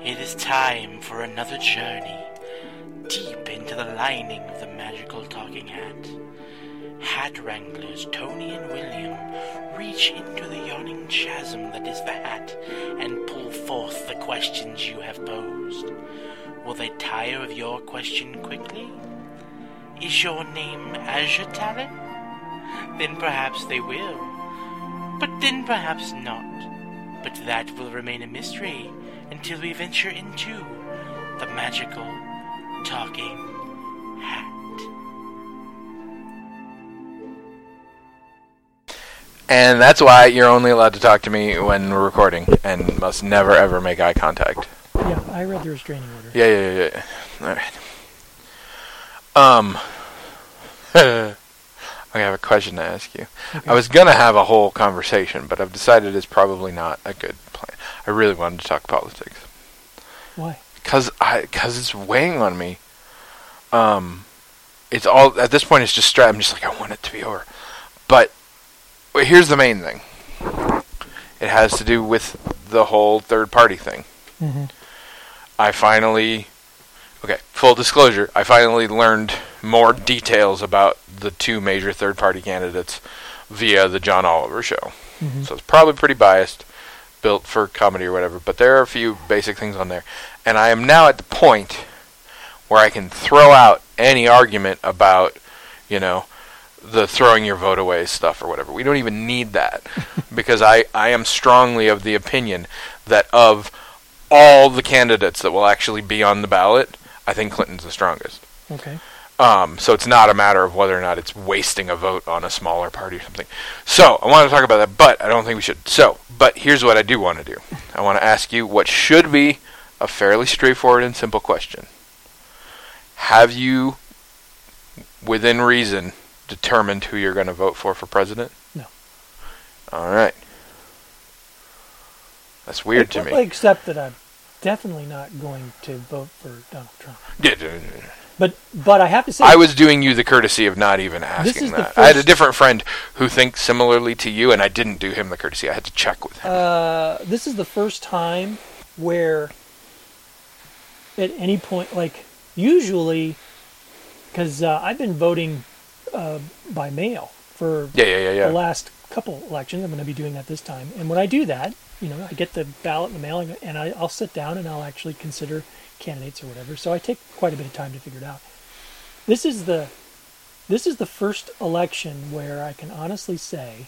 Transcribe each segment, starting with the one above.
It is time for another journey deep into the lining of the magical talking hat. Hat wranglers Tony and William reach into the yawning chasm that is the hat and pull forth the questions you have posed. Will they tire of your question quickly? Is your name Azure Talon? Then perhaps they will. But then perhaps not. But that will remain a mystery until we venture into the magical talking hat. And that's why you're only allowed to talk to me when we're recording and must never ever make eye contact. Yeah, I read the restraining order. Yeah. Alright. I have a question to ask you. Okay. I was going to have a whole conversation, but I've decided it's probably not a good plan. I really wanted to talk politics. Why? Because it's weighing on me. It's all, at this point, it's just I'm just like, I want it to be over. But here's the main thing. It has to do with the whole third-party thing. Mm-hmm. Full disclosure, I finally learned more details about the two major third-party candidates via the John Oliver show. Mm-hmm. So it's probably pretty biased, built for comedy or whatever, but there are a few basic things on there. And I am now at the point where I can throw out any argument about, the throwing your vote away stuff or whatever. We don't even need that because I am strongly of the opinion that of all the candidates that will actually be on the ballot, I think Clinton's the strongest. Okay. So it's not a matter of whether or not it's wasting a vote on a smaller party or something. So I want to talk about that, but I don't think we should. But here's what I do want to do. I want to ask you what should be a fairly straightforward and simple question. Have you, within reason, determined who you're going to vote for president? No. All right. That's weird to me. Except that I'm definitely not going to vote for Donald Trump. Yeah. But I have to say, I was doing you the courtesy of not even asking that. I had a different friend who thinks similarly to you, and I didn't do him the courtesy. I had to check with him. This is the first time where, at any point, usually, because I've been voting by mail for the last couple elections. I'm going to be doing that this time. And when I do that, I get the ballot in the mail, and I'll sit down and I'll actually consider candidates or whatever. So I take quite a bit of time to figure it out. This is the first election where I can honestly say,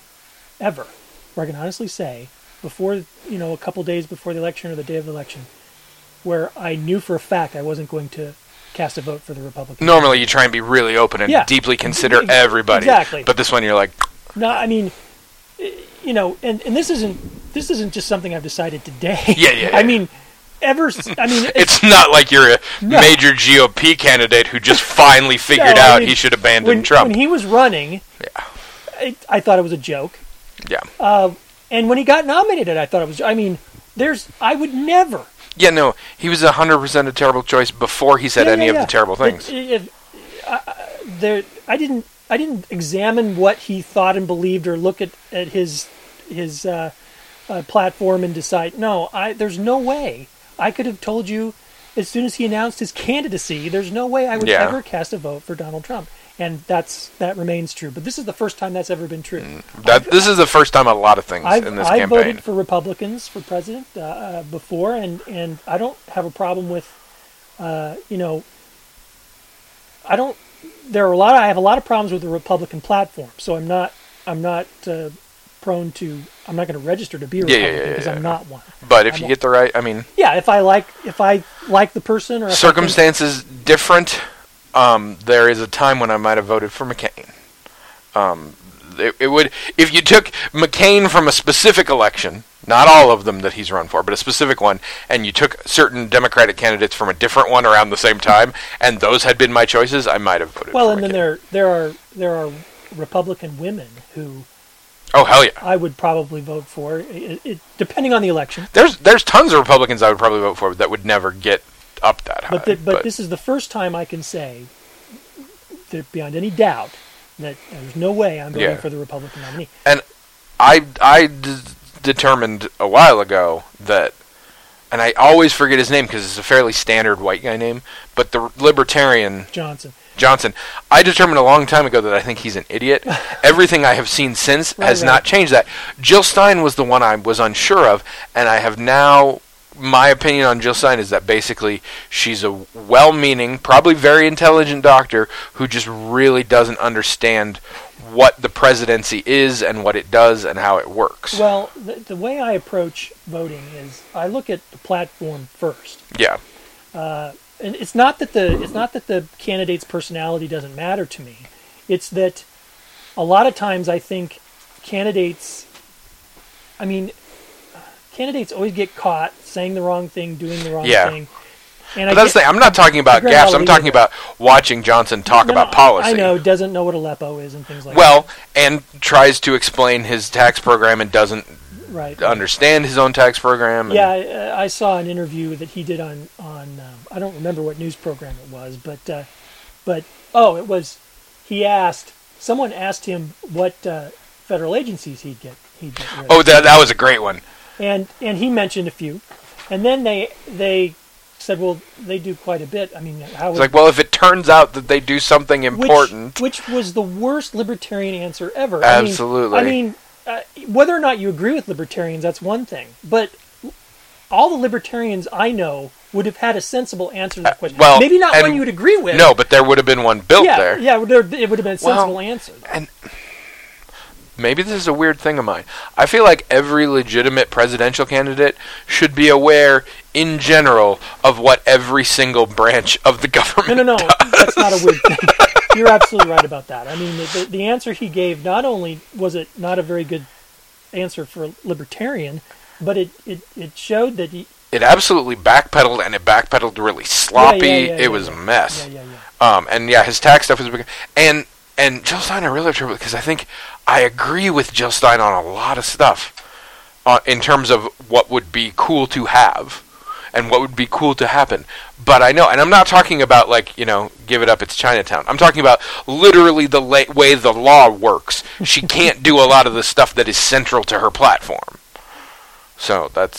before, a couple days before the election or the day of the election, where I knew for a fact I wasn't going to cast a vote for the Republican. Normally you try and be really open and deeply consider everybody. Exactly. But this one you're like... No, I mean, and this isn't just something I've decided today. Yeah. I mean, it's not like you're a major GOP candidate who just finally figured out he should abandon Trump. When he was running, I thought it was a joke. Yeah. And when he got nominated, I thought it was. I mean, I would never. Yeah, no, he was 100% a terrible choice before he said any of the terrible things. I didn't examine what he thought and believed or look at his platform and decide. No, there's no way. I could have told you as soon as he announced his candidacy, there's no way I would ever cast a vote for Donald Trump. And that remains true. But this is the first time that's ever been true. This is the first time a lot of things in this campaign. I voted for Republicans for president before, and I don't have a problem with, I have a lot of problems with the Republican platform. So I'm not prone to. I'm not going to register to be a Republican because I'm not one. But if you get the right, if I like the person or circumstances different. There is a time when I might have voted for McCain. It would, if you took McCain from a specific election, not all of them that he's run for, but a specific one, and you took certain Democratic candidates from a different one around the same time, and those had been my choices, I might have voted for McCain. And then there are Republican women who. Oh, hell yeah. I would probably vote for, depending on the election. There's tons of Republicans I would probably vote for that would never get up that high. But this is the first time I can say, that beyond any doubt, that there's no way I'm voting for the Republican nominee. And I determined a while ago that and I always forget his name because it's a fairly standard white guy name, but the Libertarian Johnson. I determined a long time ago that I think he's an idiot. Everything I have seen since has not changed that. Jill Stein was the one I was unsure of, and I have now... My opinion on Jill Stein is that basically she's a well-meaning, probably very intelligent doctor who just really doesn't understand what the presidency is and what it does and how it works. Well, the way I approach voting is I look at the platform first. Yeah. And it's not that the candidate's personality doesn't matter to me. It's that a lot of times I think candidates always get caught saying the wrong thing, doing the wrong thing. And but that's the thing. I'm not talking about gaffes. I'm talking about watching Johnson talk about policy. I know, doesn't know what Aleppo is and things like that. Well, and tries to explain his tax program and doesn't understand his own tax program. Yeah, I saw an interview that he did on I don't remember what news program it was, someone asked him what federal agencies he'd get rid of. Oh, that was a great one. And he mentioned a few, and then they said, well, they do quite a bit. I mean, it's like, well, if it turns out that they do something important, which was the worst libertarian answer ever. Absolutely. I mean, whether or not you agree with libertarians, that's one thing, but all the libertarians I know would have had a sensible answer to that question. Well, maybe not one you would agree with. No, but there would have been one built there. Yeah, it would have been a sensible answer. And maybe this is a weird thing of mine. I feel like every legitimate presidential candidate should be aware, in general, of what every single branch of the government No, does. That's not a weird thing. You're absolutely right about that. I mean, the answer he gave, not only was it not a very good answer for a libertarian, but it showed that he... It absolutely backpedaled, and it backpedaled really sloppy. It was a mess. And his tax stuff was big. And Jill Stein, I really trouble because I think I agree with Jill Stein on a lot of stuff in terms of what would be cool to have and what would be cool to happen. But I know, and I'm not talking about give it up, it's Chinatown. I'm talking about literally the way the law works. She can't do a lot of the stuff that is central to her platform. So that's,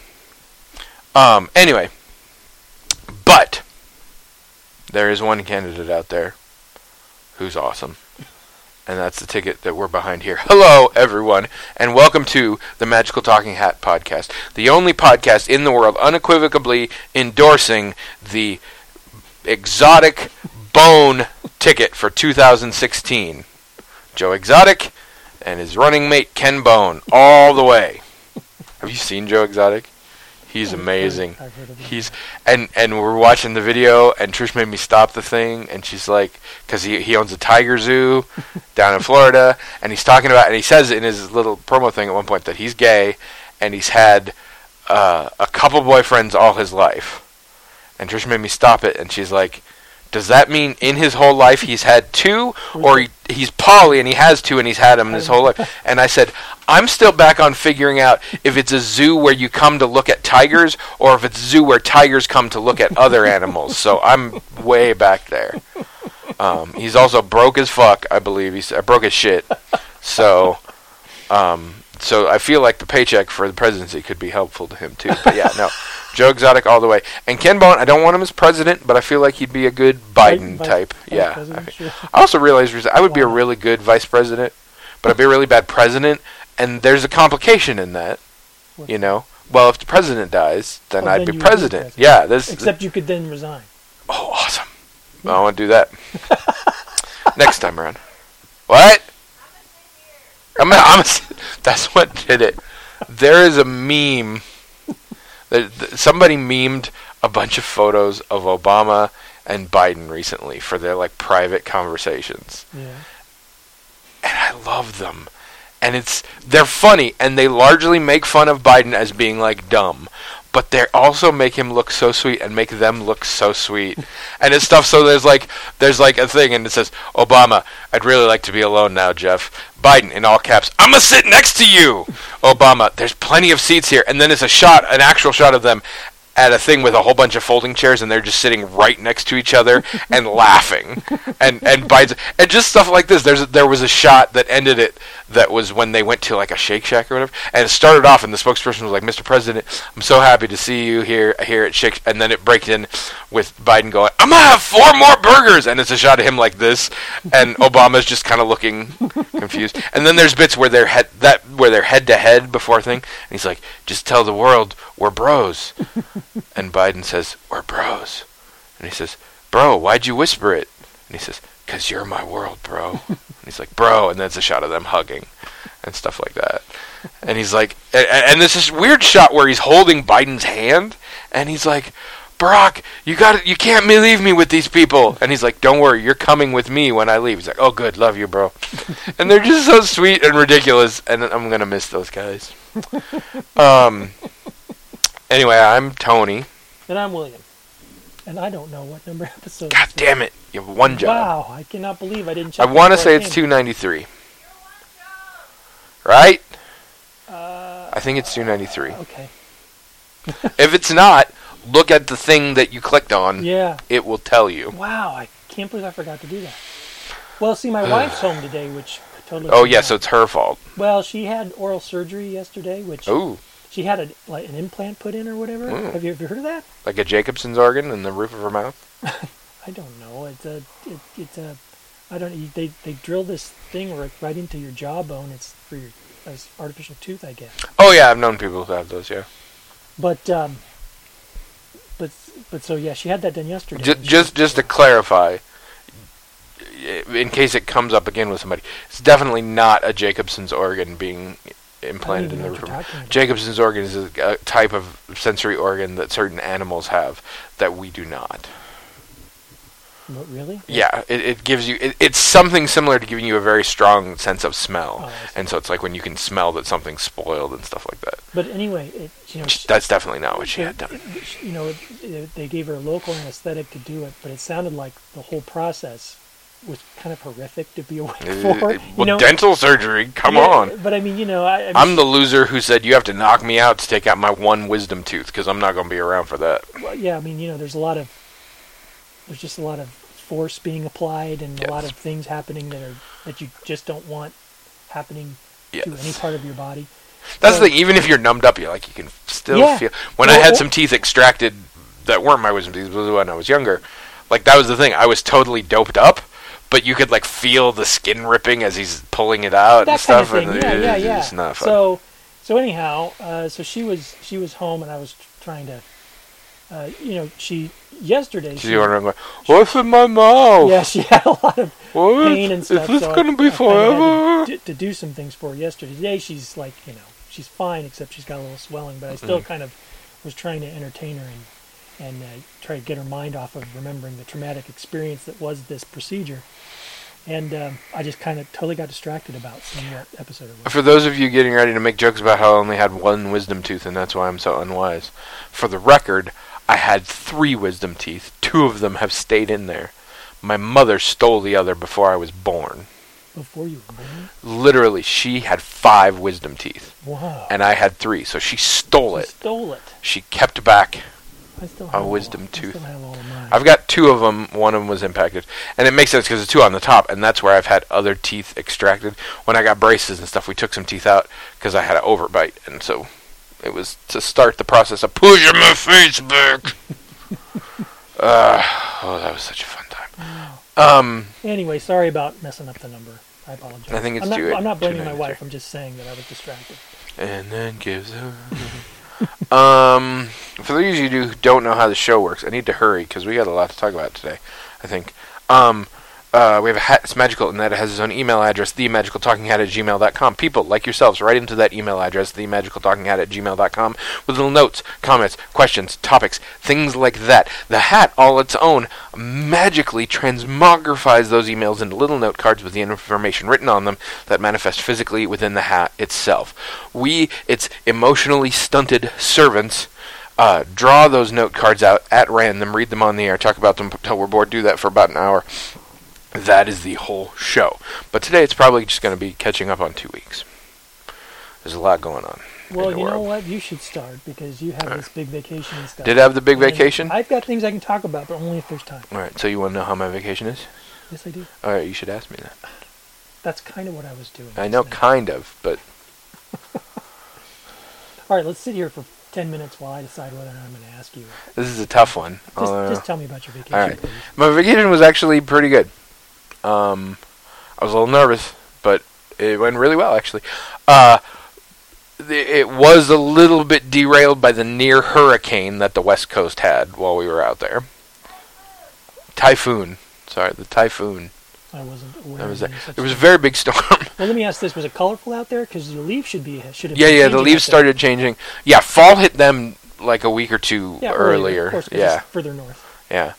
anyway, but there is one candidate out there who's awesome. And that's the ticket that we're behind here. Hello, everyone, and welcome to the Magical Talking Hat podcast, the only podcast in the world unequivocally endorsing the Exotic Bone ticket for 2016. Joe Exotic and his running mate Ken Bone, all the way. Have you seen Joe Exotic? He's amazing. I've heard of him. And we're watching the video, and Trish made me stop the thing, and she's like, because he owns a tiger zoo down in Florida, and he's talking about, and he says in his little promo thing at one point that he's gay, and he's had a couple boyfriends all his life. And Trish made me stop it, and she's like, does that mean in his whole life he's had two, or he's poly and he has two and he's had them his whole life? And I said, I'm still back on figuring out if it's a zoo where you come to look at tigers, or if it's a zoo where tigers come to look at other animals. So I'm way back there. He's also broke as fuck, I believe. He's broke as shit. So I feel like the paycheck for the presidency could be helpful to him too. But yeah, no. Joe Exotic all the way. And Ken Bone, I don't want him as president, but I feel like he'd be a good Biden type. Sure. I also realized I would be a really good vice president, but I'd be a really bad president. And there's a complication in that, Well, if the president dies, then I'd be president. Yeah. Except you could then resign. Oh, awesome. Well, I want to do that. Next time around. What? That's what did it. There is a meme. Somebody memed a bunch of photos of Obama and Biden recently for their private conversations. Yeah. And I love them. And they're funny, and they largely make fun of Biden as being dumb. But they also make him look so sweet and make them look so sweet. And it's stuff, so there's a thing, and it says, Obama, I'd really like to be alone now, Jeff. Biden, in all caps, I'm going to sit next to you. Obama, there's plenty of seats here. And then it's an actual shot of them at a thing with a whole bunch of folding chairs, and they're just sitting right next to each other and laughing. And Biden's, and just stuff like this. There was a shot that ended it that was when they went to like a Shake Shack or whatever, and it started off, and the spokesperson was like, "Mr. President, I'm so happy to see you here at Shake," and then it breaks in with Biden going, "I'm gonna have 4 more burgers," and it's a shot of him like this, and Obama's just kind of looking confused, and then there's bits where they're head to head before thing, and he's like, "Just tell the world we're bros," and Biden says, "We're bros," and he says, "Bro, why'd you whisper it?" And he says, "'Cause you're my world, bro." And he's like, "Bro," and then it's a shot of them hugging and stuff like that. And he's like, and there's this weird shot where he's holding Biden's hand, and he's like, "Barack, you can't leave me with these people." And he's like, "Don't worry, you're coming with me when I leave." He's like, "Oh, good, love you, bro." And they're just so sweet and ridiculous, and I'm gonna miss those guys. Anyway, I'm Tony. And I'm William. And I don't know what number episode. God damn it! You have one job. Wow, I cannot believe I didn't check. I want to say it's 293. Right? I think it's 293. Okay. If it's not, look at the thing that you clicked on. Yeah. It will tell you. Wow, I can't believe I forgot to do that. Well, see, my wife's home today, which totally. Oh yeah, so it's her fault. Well, she had oral surgery yesterday, which. Ooh. She had an implant put in or whatever. Mm. Have you ever heard of that? Like a Jacobson's organ in the roof of her mouth? I don't know. It's a I don't. They drill this thing right into your jawbone. It's for your as artificial tooth, I guess. Oh yeah, I've known people who have those. Yeah. But so yeah, she had that done yesterday. Just to clarify, in case it comes up again with somebody, it's definitely not a Jacobson's organ being implanted in the roof. Jacobson's organ is a type of sensory organ that certain animals have that we do not. What, really? Yeah, it gives you. It's something similar to giving you a very strong sense of smell, and so it's like when you can smell that something's spoiled and stuff like that. But anyway, that's definitely not what she had done. They gave her a local anesthetic to do it, but it sounded like the whole process was kind of horrific to be awake for. Well, dental surgery, come on. But I mean, I'm the loser who said you have to knock me out to take out my one wisdom tooth because I'm not going to be around for that. Well, yeah, I mean, there's just a lot of force being applied and a lot of things happening that you just don't want happening to any part of your body. That's the thing. Even if you're numbed up, you can still feel. When I had some teeth extracted that weren't my wisdom teeth, when I was younger, that was the thing. I was totally doped up. But you could feel the skin ripping as he's pulling it out that and stuff. Kind of thing. And yeah. It's not fun. So anyhow, so she was home, and I was trying to, yesterday. She's going, "What's in my mouth?" Yeah, she had a lot of pain and stuff. Is this going to be forever? To do some things for her yesterday. Today she's she's fine, except she's got a little swelling. But I still kind of was trying to entertain her and try to get her mind off of remembering the traumatic experience that was this procedure. And I just kind of totally got distracted about seeing what episode it was. For those of you getting ready to make jokes about how I only had one wisdom tooth and that's why I'm so unwise, for the record, I had 3 wisdom teeth. 2 of them have stayed in there. My mother stole the other before I was born. Before you were born? Literally, she had 5 wisdom teeth. Wow. And I had 3, so she stole it. Stole it. She kept back a wisdom tooth. I've got 2 of them. One of them was impacted, and it makes sense because there's 2 on the top, and that's where I've had other teeth extracted. When I got braces and stuff, we took some teeth out because I had an overbite, and so it was to start the process of pushing my face back. That was such a fun time. Anyway, sorry about messing up the number. I apologize. I think it's I'm not blaming my wife. I'm just saying that I was distracted. And then gives her. For those of you who don't know how the show works, I need to hurry because we got a lot to talk about today, I think. We have a hat, it's magical, and that it has its own email address, themagicaltalkinghat@gmail.com. People like yourselves, write into that email address, themagicaltalkinghat@gmail.com, with little notes, comments, questions, topics, things like that. The hat, all its own, magically transmogrifies those emails into little note cards with the information written on them that manifest physically within the hat itself. We, its emotionally stunted servants, draw those note cards out at random, read them on the air, talk about them until we're bored, do that for about an hour. That is the whole show. But today it's probably just going to be catching up on 2 weeks. There's a lot going on. Well, you know what? You should start because you have this big vacation and stuff. Did I have the big vacation? I've got things I can talk about, but only if there's time. All right, so you want to know how my vacation is? Yes, I do. All right, you should ask me that. That's kind of what I was doing. I know, just now. kind of, but All right, let's sit here for 10 minutes while I decide whether or not I'm going to ask you. this is a tough one. Just tell me about your vacation, all right. please. My vacation was actually pretty good. I was a little nervous, but it went really well, actually. It was a little bit derailed by the near hurricane that the West Coast had while we were out there. Typhoon. Sorry, the typhoon. I wasn't aware. That was of it. any such It was a thing. very big storm. Well, let me ask this: was it colorful out there? Because the leaves should have. Yeah, been the changing leaves out there. started changing. Yeah, fall hit them like a week or two Yeah, earlier. of course, 'cause Yeah, it's further north. yeah.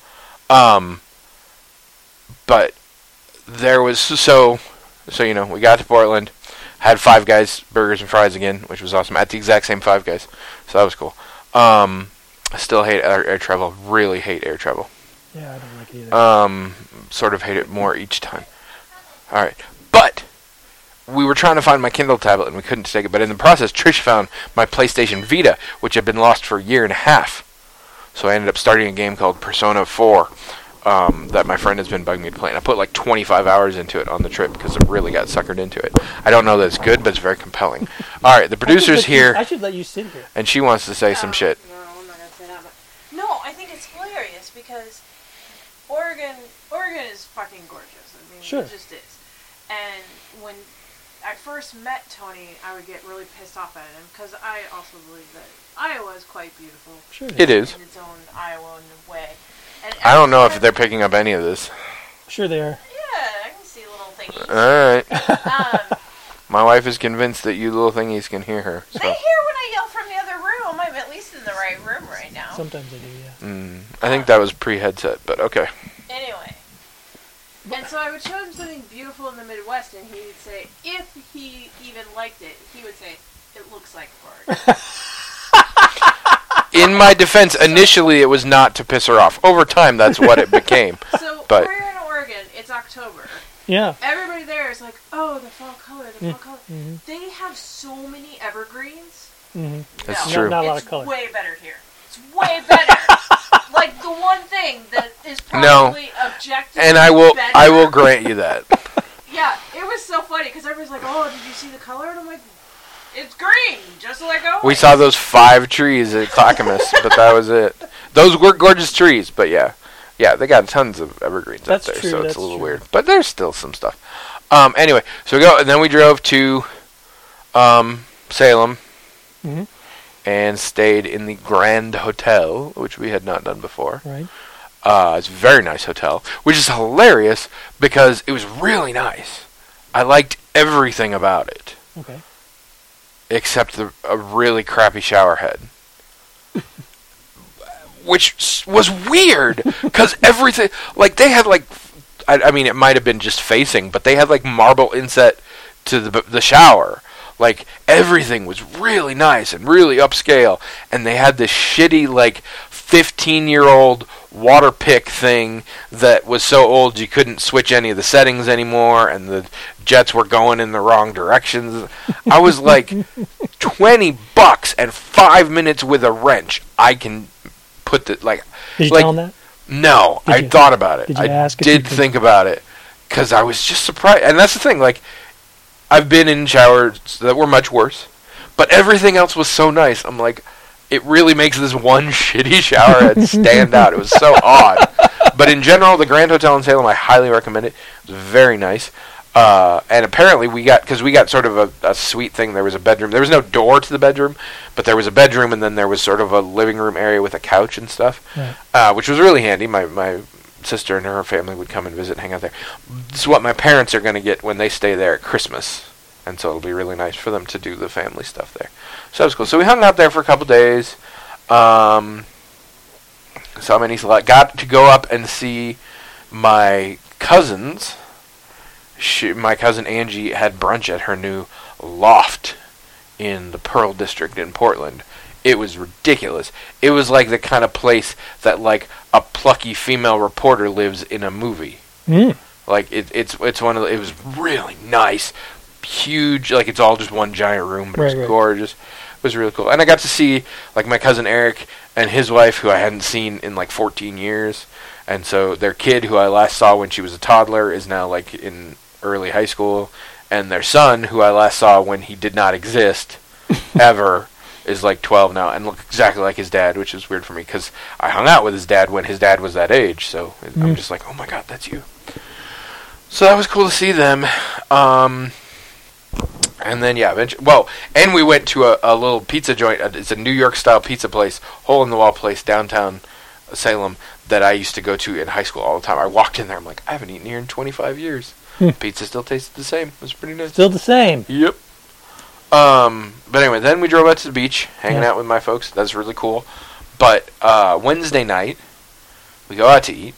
But there was so you know, we got to Portland, had Five Guys burgers and fries again, which was awesome at the exact same Five Guys, so that was cool. I still hate air travel. Really hate air travel. Yeah, I don't like it either. Sort of hate it more each time. All right, but we were trying to find my Kindle tablet and we couldn't take it. But in the process, Trish found my PlayStation Vita, which had been lost for a year and a half. So I ended up starting a game called Persona 4 that my friend has been bugging me to play. And I put like 25 hours into it on the trip because I really got suckered into it. I don't know that it's good, but it's very compelling. All right, the producer's here, I should let you sit here. and she wants to say some shit. No, I'm not gonna say that. But no, I think it's hilarious because Oregon is fucking gorgeous. I mean, Sure. it just is. And when I first met Tony, I would get really pissed off at him because I also believe that Iowa is quite beautiful. Sure. It is. In its own Iowan way. And I don't know if every they're time- picking up any of this. Sure they are. Yeah, I can see little thingies. All right. Um, My wife is convinced that you little thingies can hear her. they So. hear when I yell from the other room. I'm at least in the right room right now. Sometimes I do, yeah. I think that was pre-headset, but okay. Anyway. And so I would show him something beautiful in the Midwest, and he would say, if he even liked it, he would say, it looks like Oregon. In my defense, initially it was not to piss her off. Over time, that's what it became. So But- we're in Oregon, it's October. Yeah. Everybody there is like, oh, the fall color, the fall color. Mm-hmm. They have so many evergreens. Mm-hmm. That's No, true. Not a lot it's of color. way better here. It's way better. Like the one thing that is No. probably objectively And I will better. grant you that. Yeah, it was so funny because everybody's like, oh, did you see the color? And I'm like, it's green, just like always. We saw those 5 trees at Clackamas, but that was it. Those were gorgeous trees, but yeah. Yeah, they got tons of evergreens That's up there, true, so it's that's a little true. weird. But there's still some stuff. Anyway, so we go, and then we drove to Salem Mm-hmm. and stayed in the Grand Hotel, which we had not done before. Right. It's a very nice hotel, which is hilarious because it was really nice. I liked everything about it, Okay. except a really crappy shower head. Which was weird, because everything, like, they had, like, I mean, it might have been just facing, but they had, like, marble inset to the shower. Like, everything was really nice and really upscale, and they had this shitty, like, 15-year-old water pick thing that was so old you couldn't switch any of the settings anymore, and the jets were going in the wrong directions. I was like, $20 and 5 minutes with a wrench. I can put the, like... Did you like, tell him that? No, Did I you- thought about it. did you I ask if you did could- think about it, because I was just surprised. And that's the thing, like, I've been in showers that were much worse, but everything else was so nice. I'm like, it really makes this one shitty shower head stand out. It was so odd. But in general, the Grand Hotel in Salem, I highly recommend it. It was very nice. And apparently we got sort of a sweet thing. There was a bedroom. There was no door to the bedroom, but there was a bedroom, and then there was sort of a living room area with a couch and stuff, Right. which was really handy. My sister and her family would come and visit and hang out there. This is what my parents are going to get when they stay there at Christmas, and so it'll be really nice for them to do the family stuff there. So that was cool. So we hung out there for a couple days. Saw my niece a lot. Got to go up and see my cousins. My cousin Angie had brunch at her new loft in the Pearl District in Portland. It was ridiculous. It was like the kind of place that, like, a plucky female reporter lives in a movie. Mm. Like, it's one of the, it was really nice, huge, like, it's all just one giant room, but it was Right, right. gorgeous. It was really cool. And I got to see, like, my cousin Eric and his wife, who I hadn't seen in, like, 14 years. And so their kid, who I last saw when she was a toddler, is now, like, in early high school, and their son, who I last saw when he did not exist ever, is like 12 now and look exactly like his dad, which is weird for me because I hung out with his dad when his dad was that age. So I'm just like, oh my god, that's you. So that was cool to see them. And then, yeah, and we went to a little pizza joint. It's a New York-style pizza place, hole-in-the-wall place, downtown Salem, that I used to go to in high school all the time. I walked in there, I'm like, I haven't eaten here in 25 years. Pizza still tasted the same. It was pretty nice. Still the same. Yep. But anyway, then we drove out to the beach, hanging out with my folks. That's really cool. But Wednesday night, we go out to eat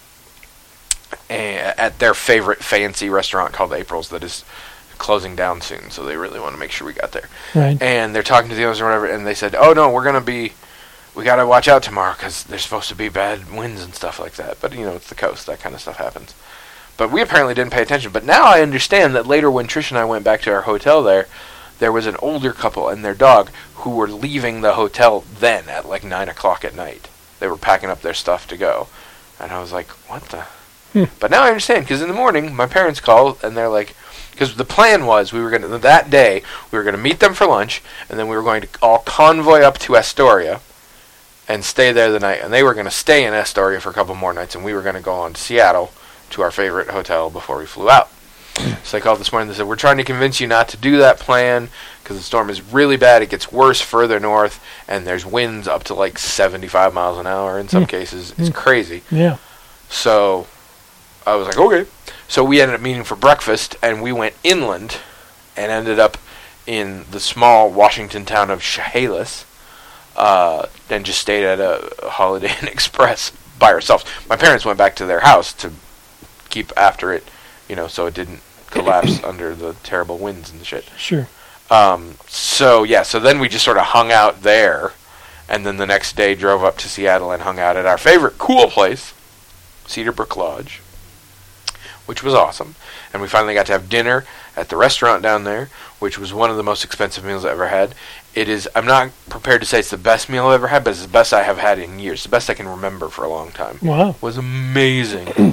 at their favorite fancy restaurant called April's that is closing down soon, so they really want to make sure we got there. Right. And they're talking to the owners or whatever, and they said, oh no, we got to watch out tomorrow because there's supposed to be bad winds and stuff like that. But, it's the coast. That kind of stuff happens. But we apparently didn't pay attention. But now I understand that later when Trish and I went back to our hotel there was an older couple and their dog who were leaving the hotel then at like 9 o'clock at night. They were packing up their stuff to go. And I was like, what the? But now I understand, because in the morning, my parents called, and they're like, because the plan was that day, we were going to meet them for lunch, and then we were going to all convoy up to Astoria and stay there the night. And they were going to stay in Astoria for a couple more nights, and we were going to go on to Seattle to our favorite hotel before we flew out. So they called this morning and they said, we're trying to convince you not to do that plan because the storm is really bad. It gets worse further north, and there's winds up to like 75 miles an hour in some cases. It's crazy. Yeah. So I was like, okay. So we ended up meeting for breakfast, and we went inland and ended up in the small Washington town of Chehalis, and just stayed at a Holiday Inn Express by ourselves. My parents went back to their house to keep after it, so it didn't collapse under the terrible winds and shit. Sure. So then we just sort of hung out there, and then the next day drove up to Seattle and hung out at our favorite cool place, Cedar Brook Lodge, which was awesome. And we finally got to have dinner at the restaurant down there, which was one of the most expensive meals I ever had. I'm not prepared to say it's the best meal I've ever had, but it's the best I have had in years. The best I can remember for a long time. Wow. It was amazing.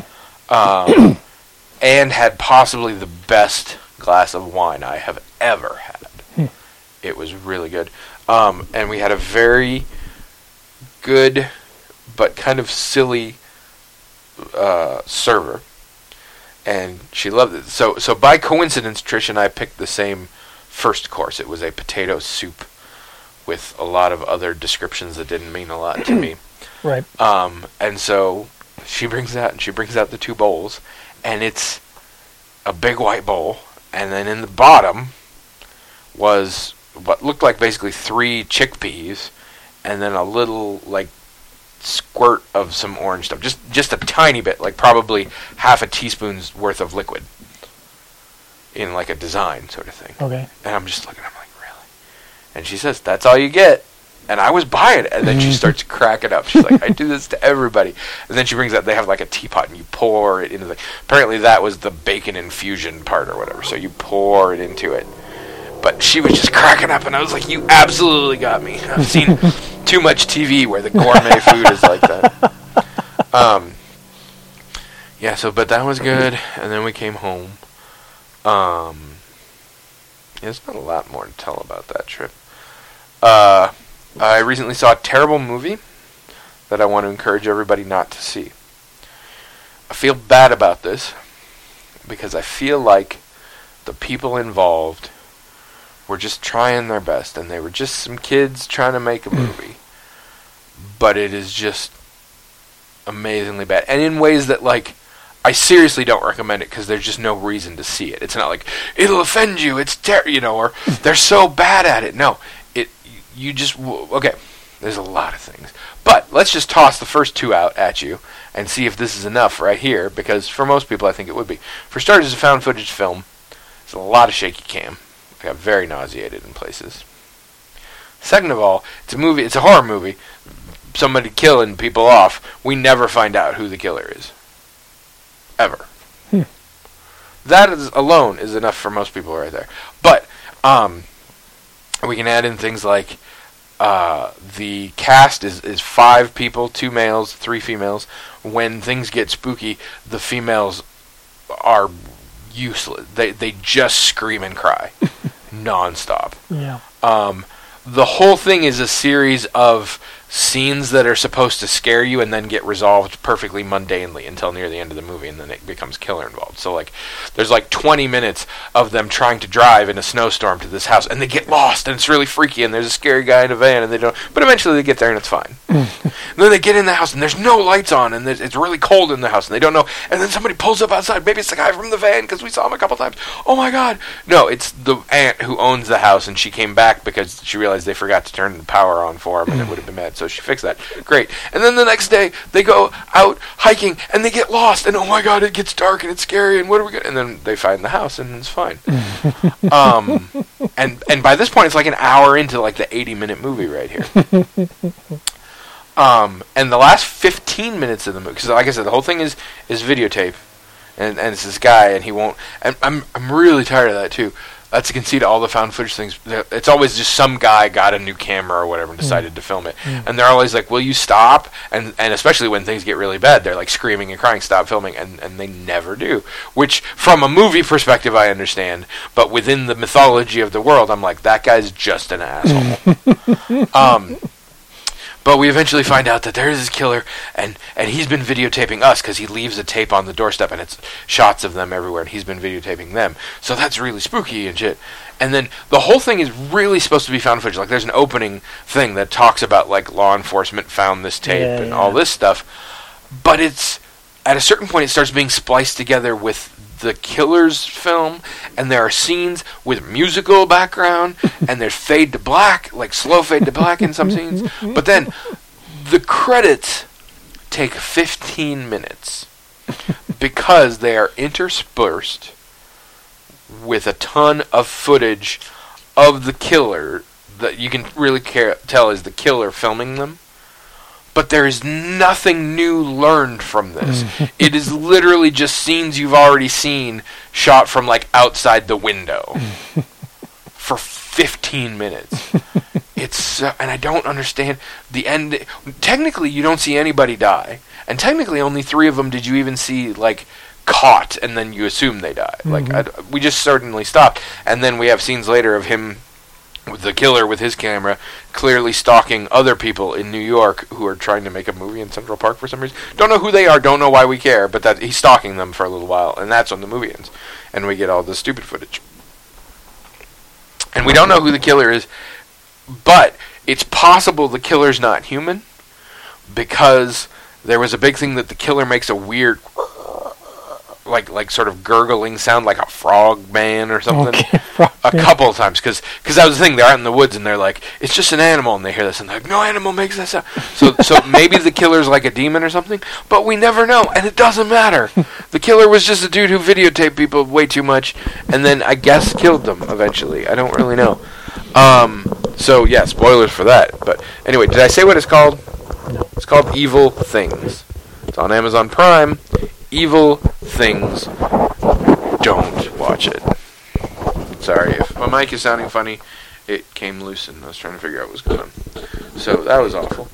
And had possibly the best glass of wine I have ever had. It was really good. And we had a very good but kind of silly server. And she loved it. So by coincidence, Trish and I picked the same first course. It was a potato soup with a lot of other descriptions that didn't mean a lot to me. Right. And so she brings out the two bowls, and it's a big white bowl, and then in the bottom was what looked like basically 3 chickpeas, and then a little like squirt of some orange stuff, just a tiny bit, like probably half a teaspoon's worth of liquid in like a design sort of thing. Okay. And I'm just looking, I'm like, really? And she says, that's all you get. And I was buying it. And then she starts cracking up. She's like, I do this to everybody. And then she brings out, they have like a teapot, and you pour it into the... Apparently that was the bacon infusion part or whatever. So you pour it into it. But she was just cracking up, and I was like, you absolutely got me. I've seen too much TV where the gourmet food is like that. But that was good. And then we came home. There's not a lot more to tell about that trip. I recently saw a terrible movie that I want to encourage everybody not to see. I feel bad about this because I feel like the people involved were just trying their best, and they were just some kids trying to make a movie. But it is just amazingly bad. And in ways that, like, I seriously don't recommend it because there's just no reason to see it. It's not like, it'll offend you, it's or they're so bad at it. No. Okay, there's a lot of things. But let's just toss the first 2 out at you and see if this is enough right here, because for most people I think it would be. For starters, it's a found footage film. It's a lot of shaky cam. I got very nauseated in places. Second of all, it's a horror movie. Somebody killing people off. We never find out who the killer is. Ever. That alone is enough for most people right there. But we can add in things like the cast is 5 people, 2 males, 3 females. When things get spooky, the females are useless. They just scream and cry nonstop. Yeah. The whole thing is a series of scenes that are supposed to scare you and then get resolved perfectly mundanely until near the end of the movie, and then it becomes killer involved. So, like, there's like 20 minutes of them trying to drive in a snowstorm to this house, and they get lost, and it's really freaky, and there's a scary guy in a van, and they don't... But eventually they get there, and it's fine. And then they get in the house, and there's no lights on, and it's really cold in the house, and they don't know... And then somebody pulls up outside. Maybe it's the guy from the van, because we saw him a couple times. Oh, my God. No, it's the aunt who owns the house, and she came back because she realized they forgot to turn the power on for him, and it would have been bad. So she fixed that. Great. And then the next day, they go out hiking, and they get lost, and oh my God, it gets dark, and it's scary, and what are we going to... And then they find the house, and it's fine. And by this point, it's like an hour into, like, the 80-minute movie right here. And the last 15 minutes of the movie... Because, like I said, the whole thing is videotape, and it's this guy, and he won't... And I'm really tired of that, too. That's the conceit of all the found footage things. It's always just some guy got a new camera or whatever and decided to film it. And they're always like, will you stop? And especially when things get really bad, they're like screaming and crying, stop filming. And they never do. Which, from a movie perspective, I understand. But within the mythology of the world, I'm like, that guy's just an asshole. But we eventually find out that there is this killer, and he's been videotaping us because he leaves a tape on the doorstep, and it's shots of them everywhere, and he's been videotaping them. So that's really spooky and shit. And then the whole thing is really supposed to be found footage. Like, there's an opening thing that talks about, like, law enforcement found this tape and all this stuff. But it's, at a certain point, it starts being spliced together with the killer's film, and there are scenes with musical background, and there's fade to black, like slow fade to black in some scenes. But then the credits take 15 minutes because they are interspersed with a ton of footage of the killer that you can really tell is the killer filming them. But there is nothing new learned from this. It is literally just scenes you've already seen shot from, like, outside the window for 15 minutes. It's and I don't understand the end. Technically, you don't see anybody die. And technically, only 3 of them did you even see, like, caught, and then you assume they died. Like, we just certainly stopped. And then we have scenes later of him, the killer with his camera, clearly stalking other people in New York who are trying to make a movie in Central Park for some reason. Don't know who they are, don't know why we care, but that he's stalking them for a little while, and that's when the movie ends. And we get all this stupid footage. And we don't know who the killer is, but it's possible the killer's not human, because there was a big thing that the killer makes a weird... Like sort of gurgling sound, like a frog man or something, a couple of times, because that was the thing. They're out in the woods and they're like, it's just an animal, and they hear this and they're like, no animal makes that sound. So maybe the killer's like a demon or something, but we never know, and it doesn't matter. The killer was just a dude who videotaped people way too much, and then I guess killed them eventually. I don't really know. So yeah, spoilers for that. But anyway, did I say what it's called? No. It's called Evil Things. It's on Amazon Prime. Evil Things. Don't watch it. Sorry, if my mic is sounding funny, it came loose and I was trying to figure out what was going on. So, that was awful.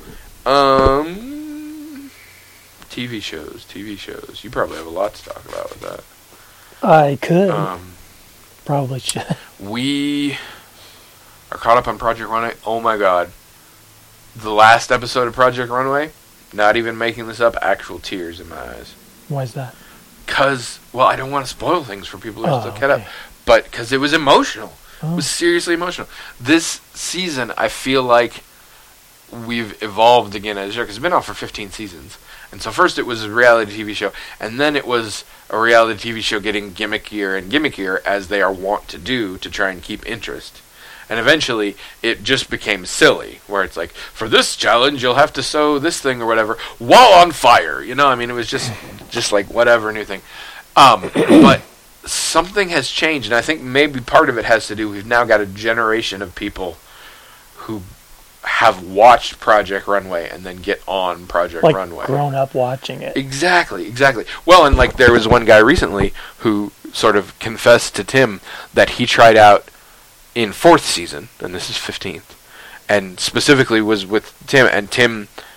TV shows. You probably have a lot to talk about with that. I could. Probably should. We are caught up on Project Runway. Oh my God. The last episode of Project Runway, not even making this up, actual tears in my eyes. Why is that? Because, well, I don't want to spoil things for people who are still caught up. But because it was emotional. It was seriously emotional. This season, I feel like we've evolved again as a show, because it's been off for 15 seasons. And so first it was a reality TV show, and then it was a reality TV show getting gimmickier and gimmickier, as they are wont to do, to try and keep interest. And eventually, it just became silly, where it's like, for this challenge, you'll have to sew this thing or whatever, while on fire. You know, I mean, it was just like, whatever, new thing. But something has changed, and I think maybe part of it has to do, we've now got a generation of people who have watched Project Runway and then get on Project Runway. Like, grown up watching it. Exactly. Well, and like, there was one guy recently who sort of confessed to Tim that he tried out in 4th season, and this is 15th, and specifically was with Tim, and Tim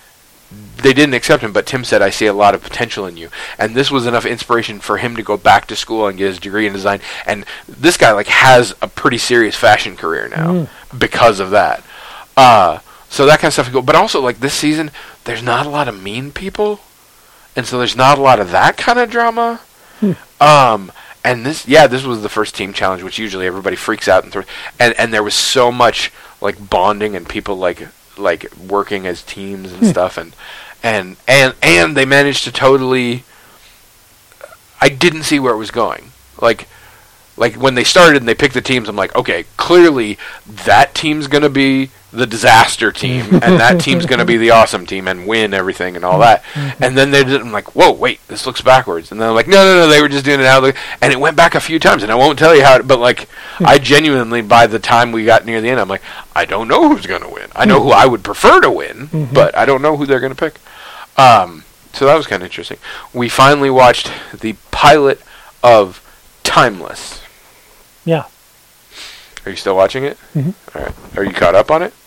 they didn't accept him, but Tim said, I see a lot of potential in you. And this was enough inspiration for him to go back to school and get his degree in design. And this guy, like, has a pretty serious fashion career now because of that. So that kind of stuff is cool. But also, like, this season, there's not a lot of mean people. And so there's not a lot of that kind of drama. And this was the first team challenge, which usually everybody freaks out and there was so much, like, bonding and people, like working as teams and stuff, and they managed to totally. I didn't see where it was going. Like when they started and they picked the teams, I'm like, okay, clearly that team's gonna be the disaster team, and that team's gonna be the awesome team and win everything and all that. And then I'm like, whoa, wait, this looks backwards. And then I'm like, no, they were just doing it out. And it went back a few times, and I won't tell you how. But like, I genuinely, by the time we got near the end, I'm like, I don't know who's gonna win. I know who I would prefer to win, but I don't know who they're gonna pick. So that was kind of interesting. We finally watched the pilot of Timeless. Yeah. Are you still watching it? All right. Are you caught up on it?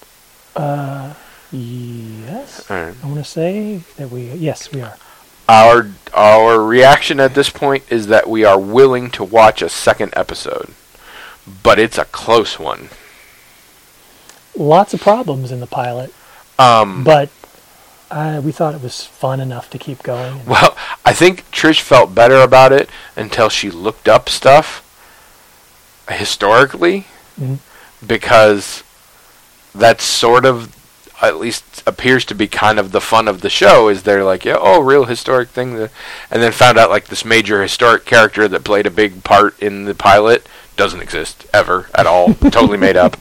Yes. All right. I want to say that yes, we are. Our reaction at this point is that we are willing to watch a second episode, but it's a close one. Lots of problems in the pilot, but we thought it was fun enough to keep going. Well, I think Trish felt better about it until she looked up stuff historically, because that's sort of, at least appears to be kind of the fun of the show, is they're like, real historic thing, and then found out like this major historic character that played a big part in the pilot doesn't exist ever at all, totally made up.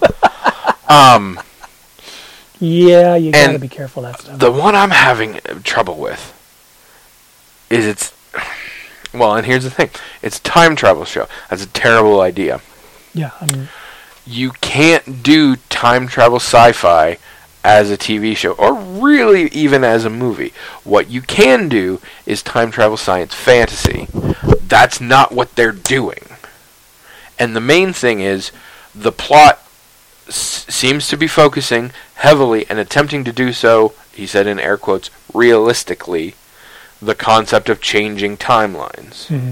Yeah, you gotta be careful of that stuff. The one I'm having trouble with is and here's the thing, it's a time travel show. That's a terrible idea. Yeah, you can't do time travel sci-fi as a TV show, or really even as a movie. What you can do is time travel science fantasy. That's not what they're doing. And the main thing is, the plot seems to be focusing heavily and attempting to do so, he said in air quotes, realistically, the concept of changing timelines.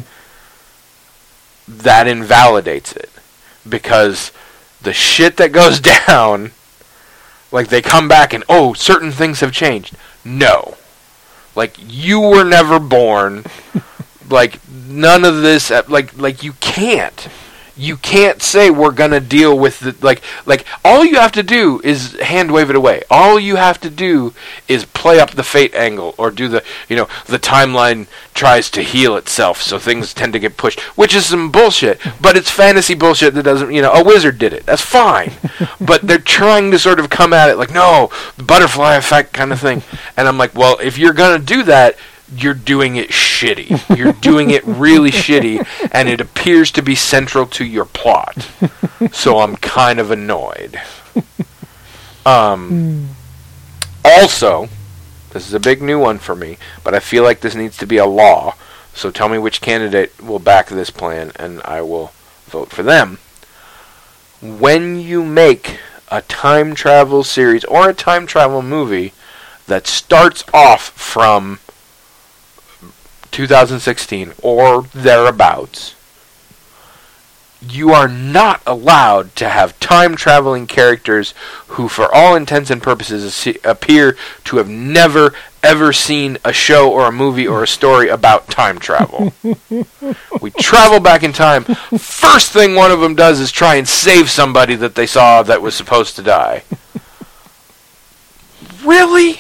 That invalidates it. Because the shit that goes down, like, they come back and, certain things have changed. No. Like, you were never born. Like, none of this, like, you can't. You can't say we're going to deal with the, like, all you have to do is hand wave it away. All you have to do is play up the fate angle, or do the timeline tries to heal itself, so things tend to get pushed, which is some bullshit, but it's fantasy bullshit that doesn't, a wizard did it. That's fine. But they're trying to sort of come at it like, no, the butterfly effect kind of thing. And I'm like, well, if you're going to do that, you're doing it shitty. You're doing it really shitty, and it appears to be central to your plot. So I'm kind of annoyed. Also, this is a big new one for me, but I feel like this needs to be a law. So tell me which candidate will back this plan, and I will vote for them. When you make a time travel series or a time travel movie that starts off from 2016 or thereabouts, you are not allowed to have time-traveling characters who, for all intents and purposes, appear to have never, ever seen a show or a movie or a story about time travel. We travel back in time. First thing one of them does is try and save somebody that they saw that was supposed to die. Really?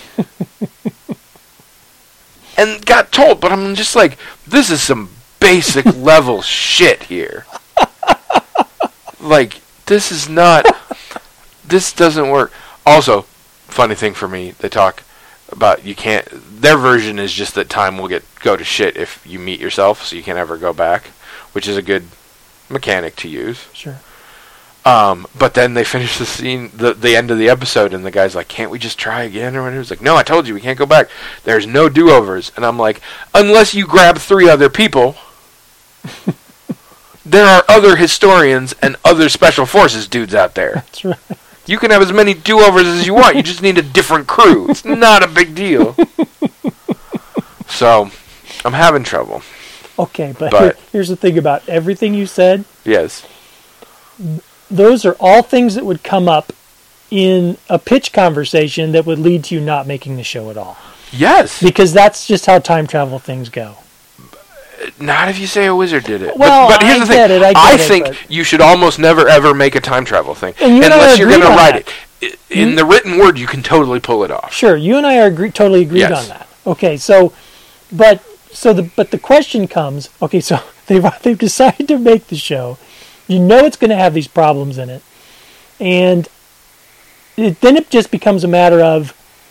And got told, but I'm just like, this is some basic level shit here. Like, this doesn't work. Also, funny thing for me, they talk about their version is just that time will go to shit if you meet yourself, so you can't ever go back, which is a good mechanic to use. Sure. But then they finish the scene, the end of the episode, and the guy's like, can't we just try again? Or whatever. He's like, no, I told you, we can't go back. There's no do-overs. And I'm like, unless you grab 3 other people, there are other historians and other special forces dudes out there. That's right. You can have as many do-overs as you want. You just need a different crew. It's not a big deal. So, I'm having trouble. Okay, but here's the thing about everything you said. Yes. Those are all things that would come up in a pitch conversation that would lead to you not making the show at all. Yes. Because that's just how time travel things go. Not if you say a wizard did it. Well, but here's the thing. I think but you should almost never ever make a time travel thing And you and I unless you're agreed going to on write it. In the written word, you can totally pull it off. Sure, you and I are totally agreed Yes. on that. Okay, but the question comes. Okay, so they've decided to make the show. You know it's going to have these problems in it, and then it just becomes a matter of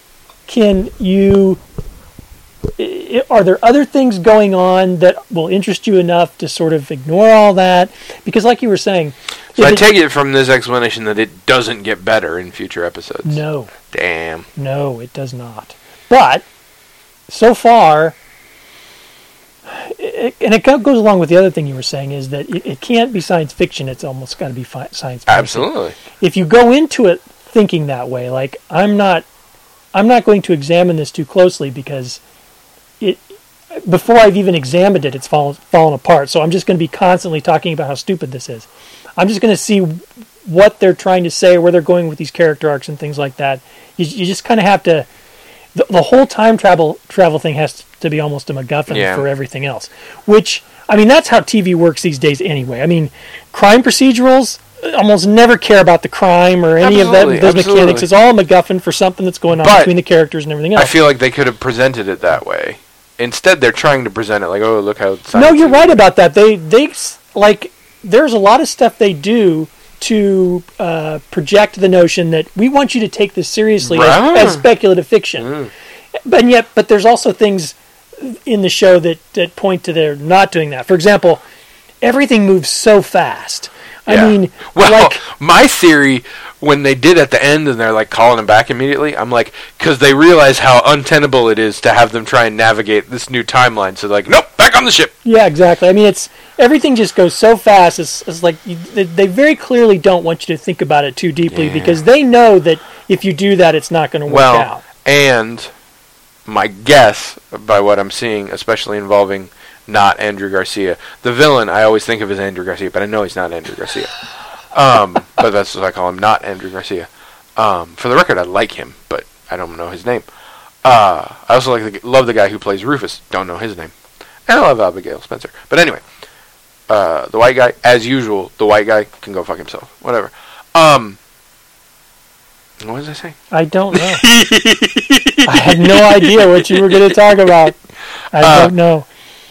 are there other things going on that will interest you enough to sort of ignore all that? Because like you were saying... So I take it from this explanation that it doesn't get better in future episodes. No. Damn. No, it does not. But, so far... and it goes along with the other thing you were saying, is that it can't be science fiction, it's almost got to be science fiction. Absolutely. If you go into it thinking that way, like, I'm not going to examine this too closely because before I've even examined it, it's fallen apart. So I'm just going to be constantly talking about how stupid this is. I'm just going to see what they're trying to say, where they're going with these character arcs and things like that. You just kind of have to... The whole time travel thing has to be almost a MacGuffin for everything else. Which, I mean, that's how TV works these days anyway. I mean, crime procedurals almost never care about the crime or any of those mechanics. It's all a MacGuffin for something that's going on between the characters and everything else. I feel like they could have presented it that way. Instead, they're trying to present it like, oh, look how... No, you're right about that. They like, there's a lot of stuff they do to project the notion that we want you to take this seriously as speculative fiction. But there's also things in the show that point to their not doing that. For example, everything moves so fast. I mean, my theory, when they did at the end and they're like calling him back immediately, I'm like, because they realize how untenable it is to have them try and navigate this new timeline. So they're like, nope, back on the ship. Yeah, exactly. I mean, everything just goes so fast. It's like they very clearly don't want you to think about it too deeply because they know that if you do that, it's not going to work out. And my guess, by what I'm seeing, especially involving not Andrew Garcia, the villain I always think of as Andrew Garcia, but I know he's not Andrew Garcia. But that's what I call him, not Andrew Garcia. For the record, I like him, but I don't know his name. I also love the guy who plays Rufus. Don't know his name. And I love Abigail Spencer. But anyway, the white guy, as usual, the white guy can go fuck himself. Whatever. What was I saying? I don't know. I had no idea what you were going to talk about. I don't know.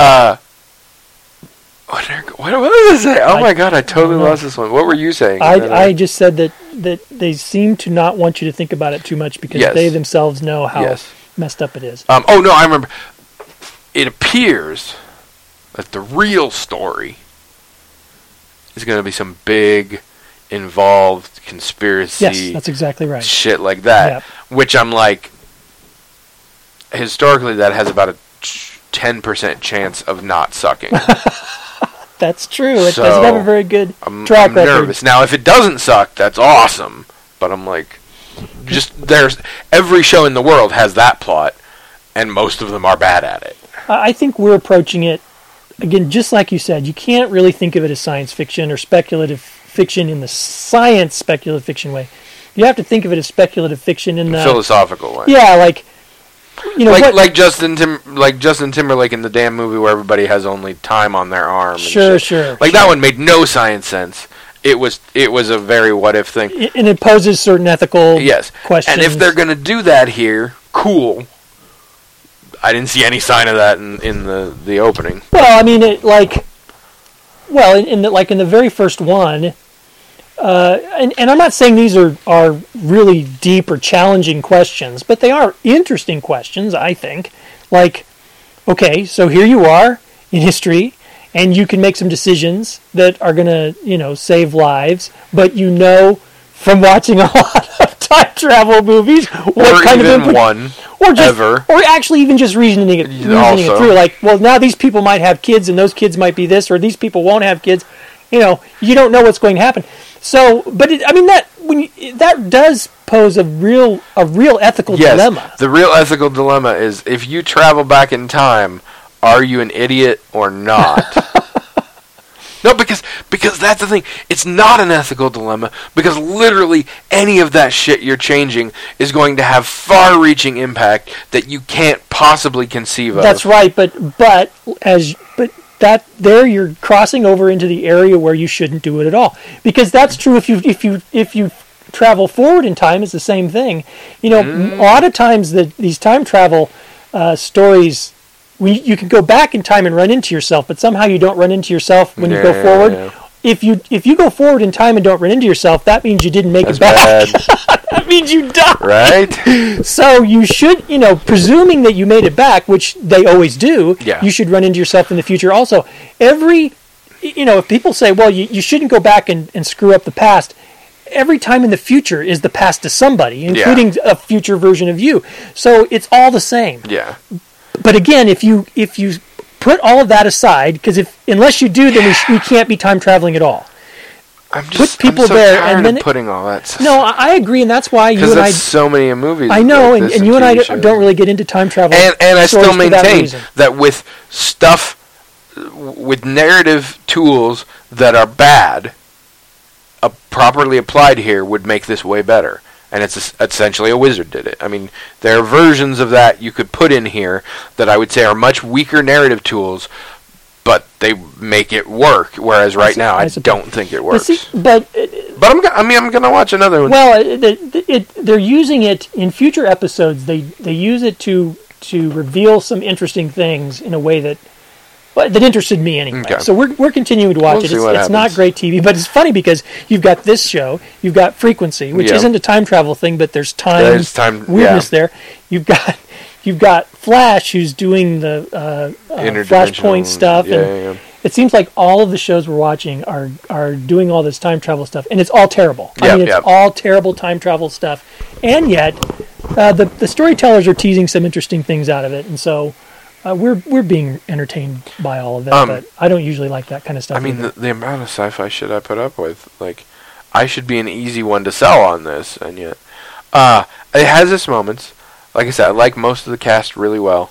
What was I say? Oh my god, I totally lost this one. What were you saying? I just said that they seem to not want you to think about it too much because they themselves know how messed up it is. Oh no, I remember. It appears that the real story is going to be some big, involved conspiracy. Yes, that's exactly right. Shit like that. Yep. Which I'm like, historically that has about a 10% chance of not sucking. That's true. It doesn't have a very good track record. I'm nervous. Now, if it doesn't suck, that's awesome. But I'm like, there's every show in the world has that plot, and most of them are bad at it. I think we're approaching it, again, just like you said, you can't really think of it as science fiction or speculative fiction in the science speculative fiction way. You have to think of it as speculative fiction in the philosophical way. Yeah, like, you know, like Justin Timberlake in the damn movie where everybody has only time on their arm. Sure. That one made no science sense. It was a very what if thing, and it poses certain ethical questions. And if they're going to do that here, cool. I didn't see any sign of that in the opening. Well, I mean, in the very first one, and I'm not saying these are really deep or challenging questions, but they are interesting questions, I think. Like, okay, so here you are in history, and you can make some decisions that are going to, save lives, but from watching a lot of time travel movies, what kind of input, or actually even just reasoning it through. Like, well, now these people might have kids, and those kids might be this, or these people won't have kids. you don't know what's going to happen. So, but that does pose a real ethical dilemma. The real ethical dilemma is if you travel back in time, are you an idiot or not? No, because that's the thing. It's not an ethical dilemma because literally any of that shit you're changing is going to have far-reaching impact that you can't possibly conceive of. That's right, but that there you're crossing over into the area where you shouldn't do it at all. Because that's true if you travel forward in time, it's the same thing. A lot of times these time travel stories, you can go back in time and run into yourself, but somehow you don't run into yourself when you go forward. Yeah. If you go forward in time and don't run into yourself, that means you didn't make it back. That means you died. Right? So you should, presuming that you made it back, which they always do, you should run into yourself in the future also. If people say, well, you shouldn't go back and screw up the past, every time in the future is the past to somebody, including a future version of you. So it's all the same. Yeah. But again, if you put all of that aside, because unless you do, then we can't be time traveling at all. I'm so there, tired and then of putting all that stuff. No, I agree, and that's why you and I. So many movies. I know, like and you and I don't really get into time travel. And I still maintain that with stuff, with narrative tools that are bad, properly applied here would make this way better. And it's essentially a wizard did it. I mean, there are versions of that you could put in here that I would say are much weaker narrative tools, but they make it work. Whereas right now, I don't think it works. But I'm gonna watch another one. Well, they're using it in future episodes. They use it to reveal some interesting things in a way that interested me anyway. Okay. So we're continuing to watch it. It's not great TV, but it's funny because you've got this show, you've got Frequency, which isn't a time travel thing, but there's time weirdness there. You've got Flash, who's doing the Flashpoint stuff, and it seems like all of the shows we're watching are doing all this time travel stuff, and it's all terrible. It's all terrible time travel stuff, and yet the storytellers are teasing some interesting things out of it, and so. We're being entertained by all of that, but I don't usually like that kind of stuff. I mean, the amount of sci-fi shit I put up with, I should be an easy one to sell on this, and yet it has its moments. Like I said, I like most of the cast really well.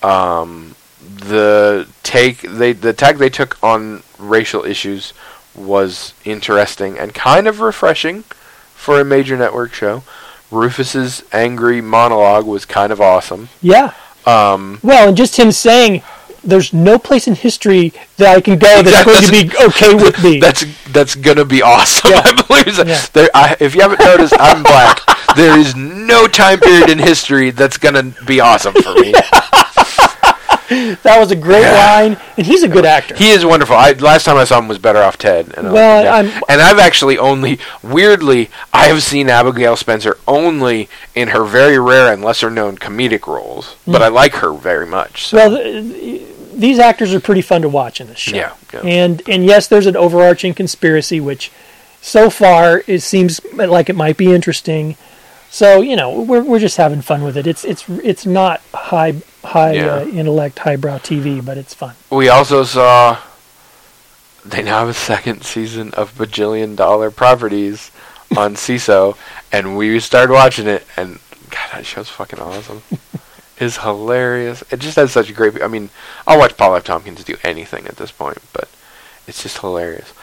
The tag they took on racial issues was interesting and kind of refreshing for a major network show. Rufus's angry monologue was kind of awesome. Yeah. Well, and just him saying, "There's no place in history that I can go that's going to be okay with me." That's going to be awesome. Yeah. I believe so. Yeah. If you haven't noticed, I'm black. There is no time period in history that's going to be awesome for me. That was a great line, and he's a good actor. He is wonderful. Last time I saw him was Better Off Ted. And I've actually weirdly, I have seen Abigail Spencer only in her very rare and lesser-known comedic roles, but I like her very much. So. Well, these actors are pretty fun to watch in this show. Yeah. And yes, there's an overarching conspiracy, which so far it seems like it might be interesting. So we're just having fun with it. It's not high intellect, highbrow TV, but it's fun. We also saw they now have a second season of Bajillion Dollar Properties on CISO, and we started watching it, and God, that show's fucking awesome. It's hilarious. It just has such a great. I mean, I'll watch Paul F. Tompkins do anything at this point, but it's just hilarious.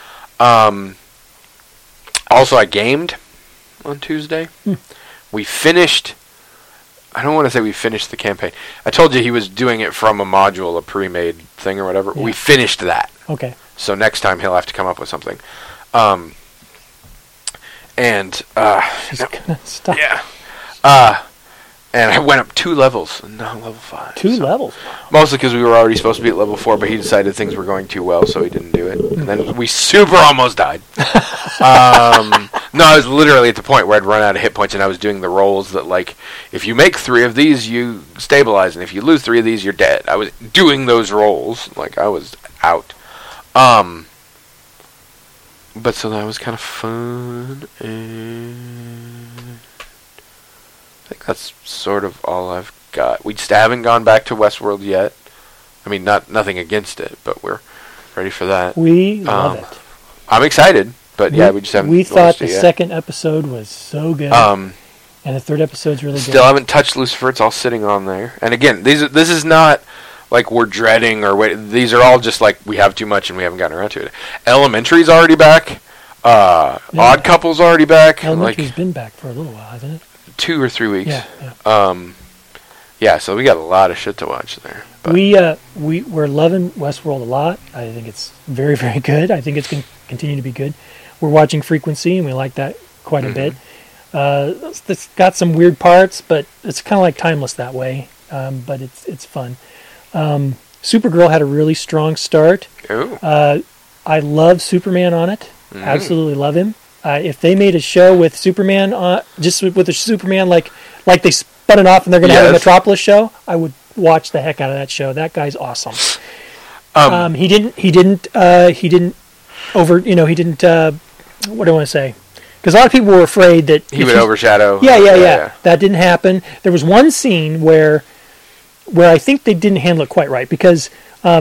Also, I gamed on Tuesday. We finished. I don't want to say we finished the campaign. I told you he was doing it from a module, a pre-made thing or whatever. Yeah. We finished that. Okay. So next time he'll have to come up with something. Just gonna stop. Yeah. And I went up 2 levels, and now level 5. 2 levels? Mostly because we were already supposed to be at level 4, but he decided things were going too well, so he didn't do it. And then we super almost died. No, I was literally at the point where I'd run out of hit points, and I was doing the rolls that, if you make 3 of these, you stabilize, and if you lose 3 of these, you're dead. I was doing those rolls. I was out. But so that was kind of fun, and I think that's sort of all I've got. We just haven't gone back to Westworld yet. I mean, nothing against it, but we're ready for that. We love it. I'm excited, but yeah, we just haven't. We thought watched the it yet. second episode was so good, and the third episode's really Still good. haven't touched Lucifer. It's all sitting on there. And again, this is not like we're dreading or wait. These are all just like we have too much and we haven't gotten around to it. Elementary's already back. Odd Couple's already back. Elementary's been back for a little while, hasn't it? 2 or 3 weeks. Yeah. Yeah. So we got a lot of shit to watch there. But We're loving Westworld a lot. I think it's very, very good. I think it's going to continue to be good. We're watching Frequency, and we like that quite a bit. It's got some weird parts, but it's kind of like Timeless that way. But it's fun. Supergirl had a really strong start. Ooh. I love Superman on it. Absolutely love him. If they made a show with Superman, just with a Superman like they spun it off and they're going to have a Metropolis show, I would watch the heck out of that show. That guy's awesome. He didn't over. He didn't. What do I want to say? Because a lot of people were afraid that he would overshadow. Yeah. That didn't happen. There was one scene where I think they didn't handle it quite right because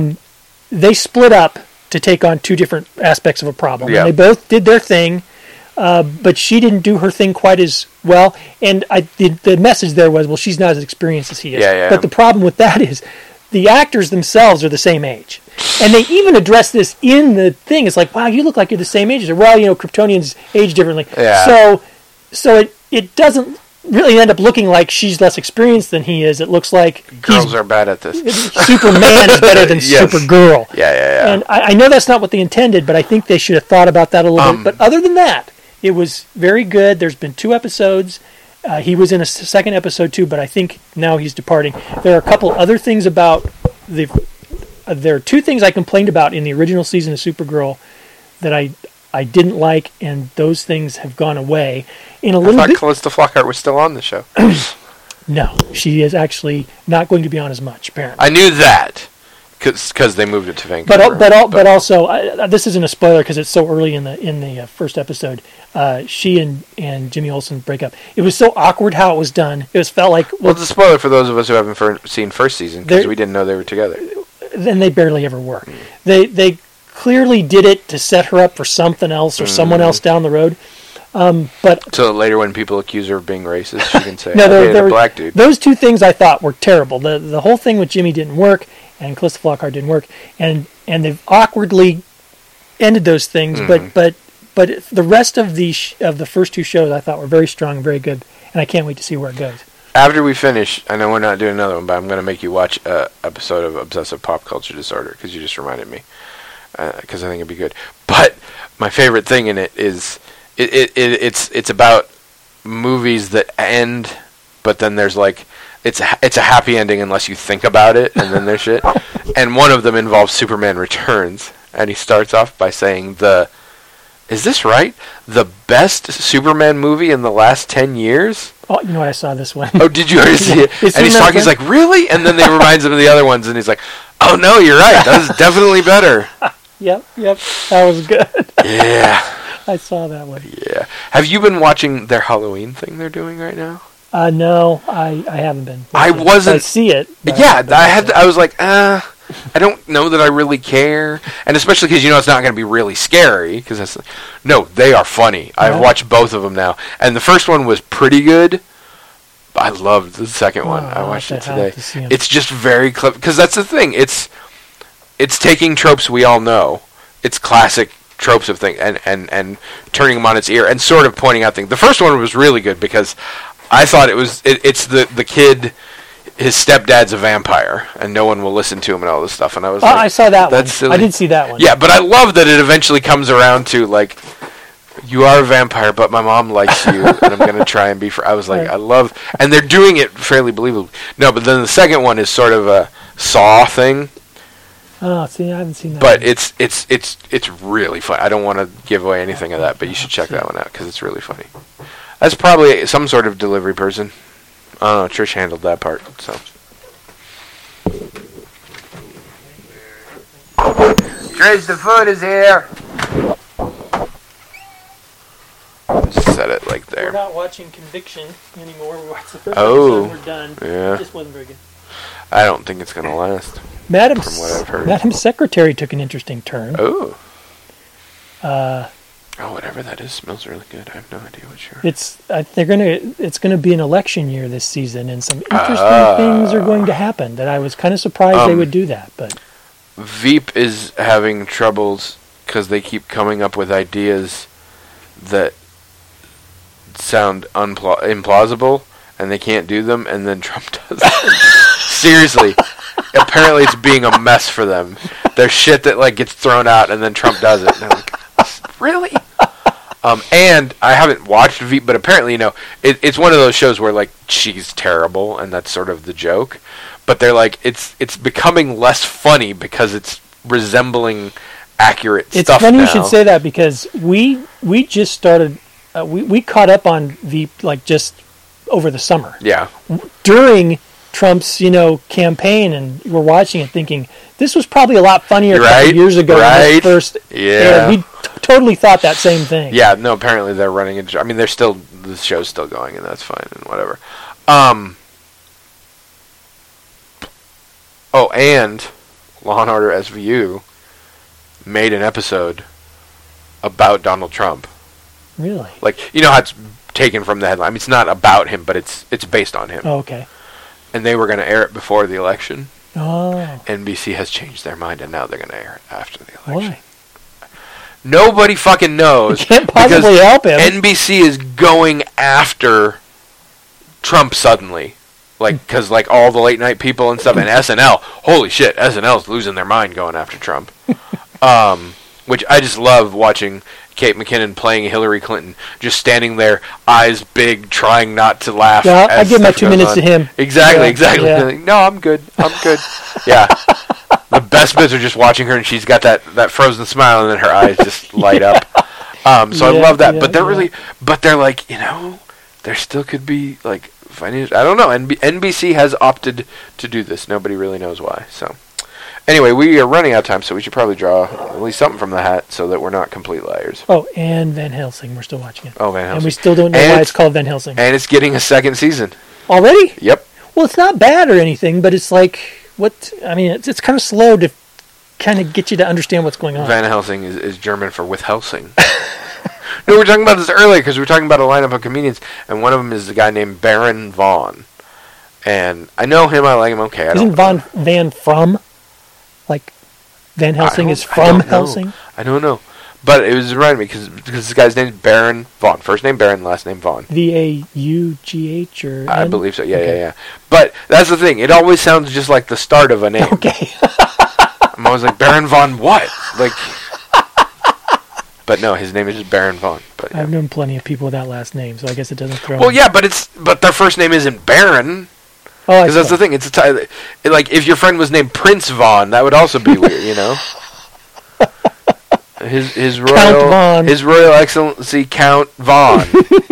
they split up to take on two different aspects of a problem. Yeah. And they both did their thing, but she didn't do her thing quite as well. And the message there was, well, she's not as experienced as he is. Yeah. But the problem with that is the actors themselves are the same age. And they even address this in the thing. It's like, wow, you look like you're the same age. Well, Kryptonians age differently. Yeah. So it doesn't really end up looking like she's less experienced than he is. It looks like girls are bad at this. Superman is better than Yes. Supergirl. Yeah. And I know that's not what they intended, but I think they should have thought about that a little bit. But other than that, it was very good. There's been 2 episodes. He was in a second episode too, but I think now he's departing. There are a couple other things about there are 2 things I complained about in the original season of Supergirl that I didn't like, and those things have gone away. In a little I thought bit. Callista Flockhart was still on the show. No, she is actually not going to be on as much. Apparently, I knew that because they moved it to Vancouver. But also, this isn't a spoiler because it's so early in the first episode. She and Jimmy Olsen break up. It was so awkward how it was done. It felt like well, it's a spoiler for those of us who haven't seen first season because we didn't know they were together. Then they barely ever were. They clearly did it to set her up for something else or someone else down the road. But so later, when people accuse her of being racist, she can say, no, "I dated there a were, black dude." Those 2 things I thought were terrible. The whole thing with Jimmy didn't work, and Callista Flockhart didn't work, and they've awkwardly ended those things. But the rest of the first 2 shows I thought were very strong, and very good, and I can't wait to see where it goes. After we finish, I know we're not doing another one, but I'm going to make you watch an episode of Obsessive Pop Culture Disorder because you just reminded me. Because I think it'd be good. But my favorite thing in it is it's about movies that end, but then there's like it's a happy ending unless you think about it, and then there's shit. And one of them involves Superman Returns, and he starts off by saying is this right? The best Superman movie in the last 10 years? Oh, you know what? I saw this one. Oh, did you already see it? It's And he's talking, he's like, really? And then they reminds him of the other ones, and he's like, oh, no, you're right. That was definitely better. Yep. That was good. Yeah. I saw that one. Yeah. Have you been watching their Halloween thing they're doing right now? No, I haven't been. I wasn't. I see it. But, Yeah, but I was like, I don't know that I really care. And especially because, it's not going to be really scary. No, they are funny. I've watched both of them now. And the first one was pretty good. I loved the second one. I watched it today. It's just very clever. Because that's the thing. It's taking tropes we all know. It's classic tropes of things and turning them on its ear and sort of pointing out things. The first one was really good because I thought it's the kid, his stepdad's a vampire and no one will listen to him and all this stuff. And I was like, I saw that that's one. silly. I did see that one. Yeah, but I love that it eventually comes around to like, you are a vampire, but my mom likes you, and I'm going to try and be I was like, Right. I love... And they're doing it fairly believably. No, but then the second one is sort of a Saw thing, Oh, see, I haven't seen that. but it's really fun. I don't want to give away anything of that, but you should check that one out, because it's really funny. That's probably some sort of delivery person. I don't know, Trish handled that part, so... Trish, the food is here! Just set it like there. We're not watching Conviction anymore. We watched the first Oh, episode. We're done. yeah. It just wasn't very good. I don't think it's going to last. Madam's From what I've heard. Madam's secretary took an interesting turn. Oh. Whatever that is smells really good. I have no idea what you're... It's gonna be an election year this season, and some interesting things are going to happen. That I was kind of surprised they would do that, but Veep is having troubles because they keep coming up with ideas that sound implausible, and they can't do them, and then Trump does them. Seriously. Apparently it's being a mess for them. There's shit that like gets thrown out, and then Trump does it. And they're like, really? And I haven't watched Veep, but apparently, it's one of those shows where like she's terrible, and that's sort of the joke. But they're like, it's becoming less funny because it's resembling accurate stuff. It's funny now. you should say that, because we just started. We caught up on Veep like just over the summer. Yeah. During Trump's campaign, and we're watching it thinking this was probably a lot funnier a couple years ago when it first aired. We totally thought that same thing. Yeah, no, apparently they're running into... I mean, the show's still going, and that's fine, and whatever. And Law & Order SVU made an episode about Donald Trump. Really? Like, how it's taken from the headline. I mean, it's not about him, but it's based on him. Oh, okay. And they were going to air it before the election. Oh. NBC has changed their mind, and now they're going to air it after the election. Why? Nobody fucking knows. You can't possibly help him. NBC is going after Trump suddenly. Because all the late night people and stuff, and SNL, holy shit, SNL's losing their mind going after Trump. Which I just love watching Kate McKinnon playing Hillary Clinton, just standing there, eyes big, trying not to laugh. Yeah, I give my 2 minutes to him. Exactly. Yeah. Like, no, I'm good. Yeah. The best bits are just watching her, and she's got that frozen smile, and then her eyes just light up. So I love that. But they're like, there still could be, financial... I don't know. NBC has opted to do this. Nobody really knows why. So, anyway, we are running out of time, so we should probably draw at least something from the hat so that we're not complete liars. Oh, and Van Helsing. We're still watching it. Oh, Van Helsing. And we still don't know why it's called Van Helsing. And it's getting a second season. Already? Yep. Well, it's not bad or anything, but it's like... it's kind of slow to kind of get you to understand what's going on. Van Helsing is German for with Helsing. No, we were talking about this earlier because we were talking about a lineup of comedians, and one of them is a guy named Baron Vaughn. And I know him, I like him, okay. Isn't Van from? Like, Van Helsing is from Helsing? I don't know. But it was reminding me because this guy's name is Baron Vaughn. First name Baron, last name Vaughn. V-A-U-G-H or N? I believe so, yeah. But that's the thing. It always sounds just like the start of a name. Okay. I'm always like, Baron Vaughn what? But no, his name is just Baron Vaughn. But yeah. I've known plenty of people with that last name, so I guess it doesn't throw Well, me. yeah, but their first name isn't Baron. Oh, Because that's the thing. It's if your friend was named Prince Vaughn, that would also be weird, His Royal Excellency Count Vaughn.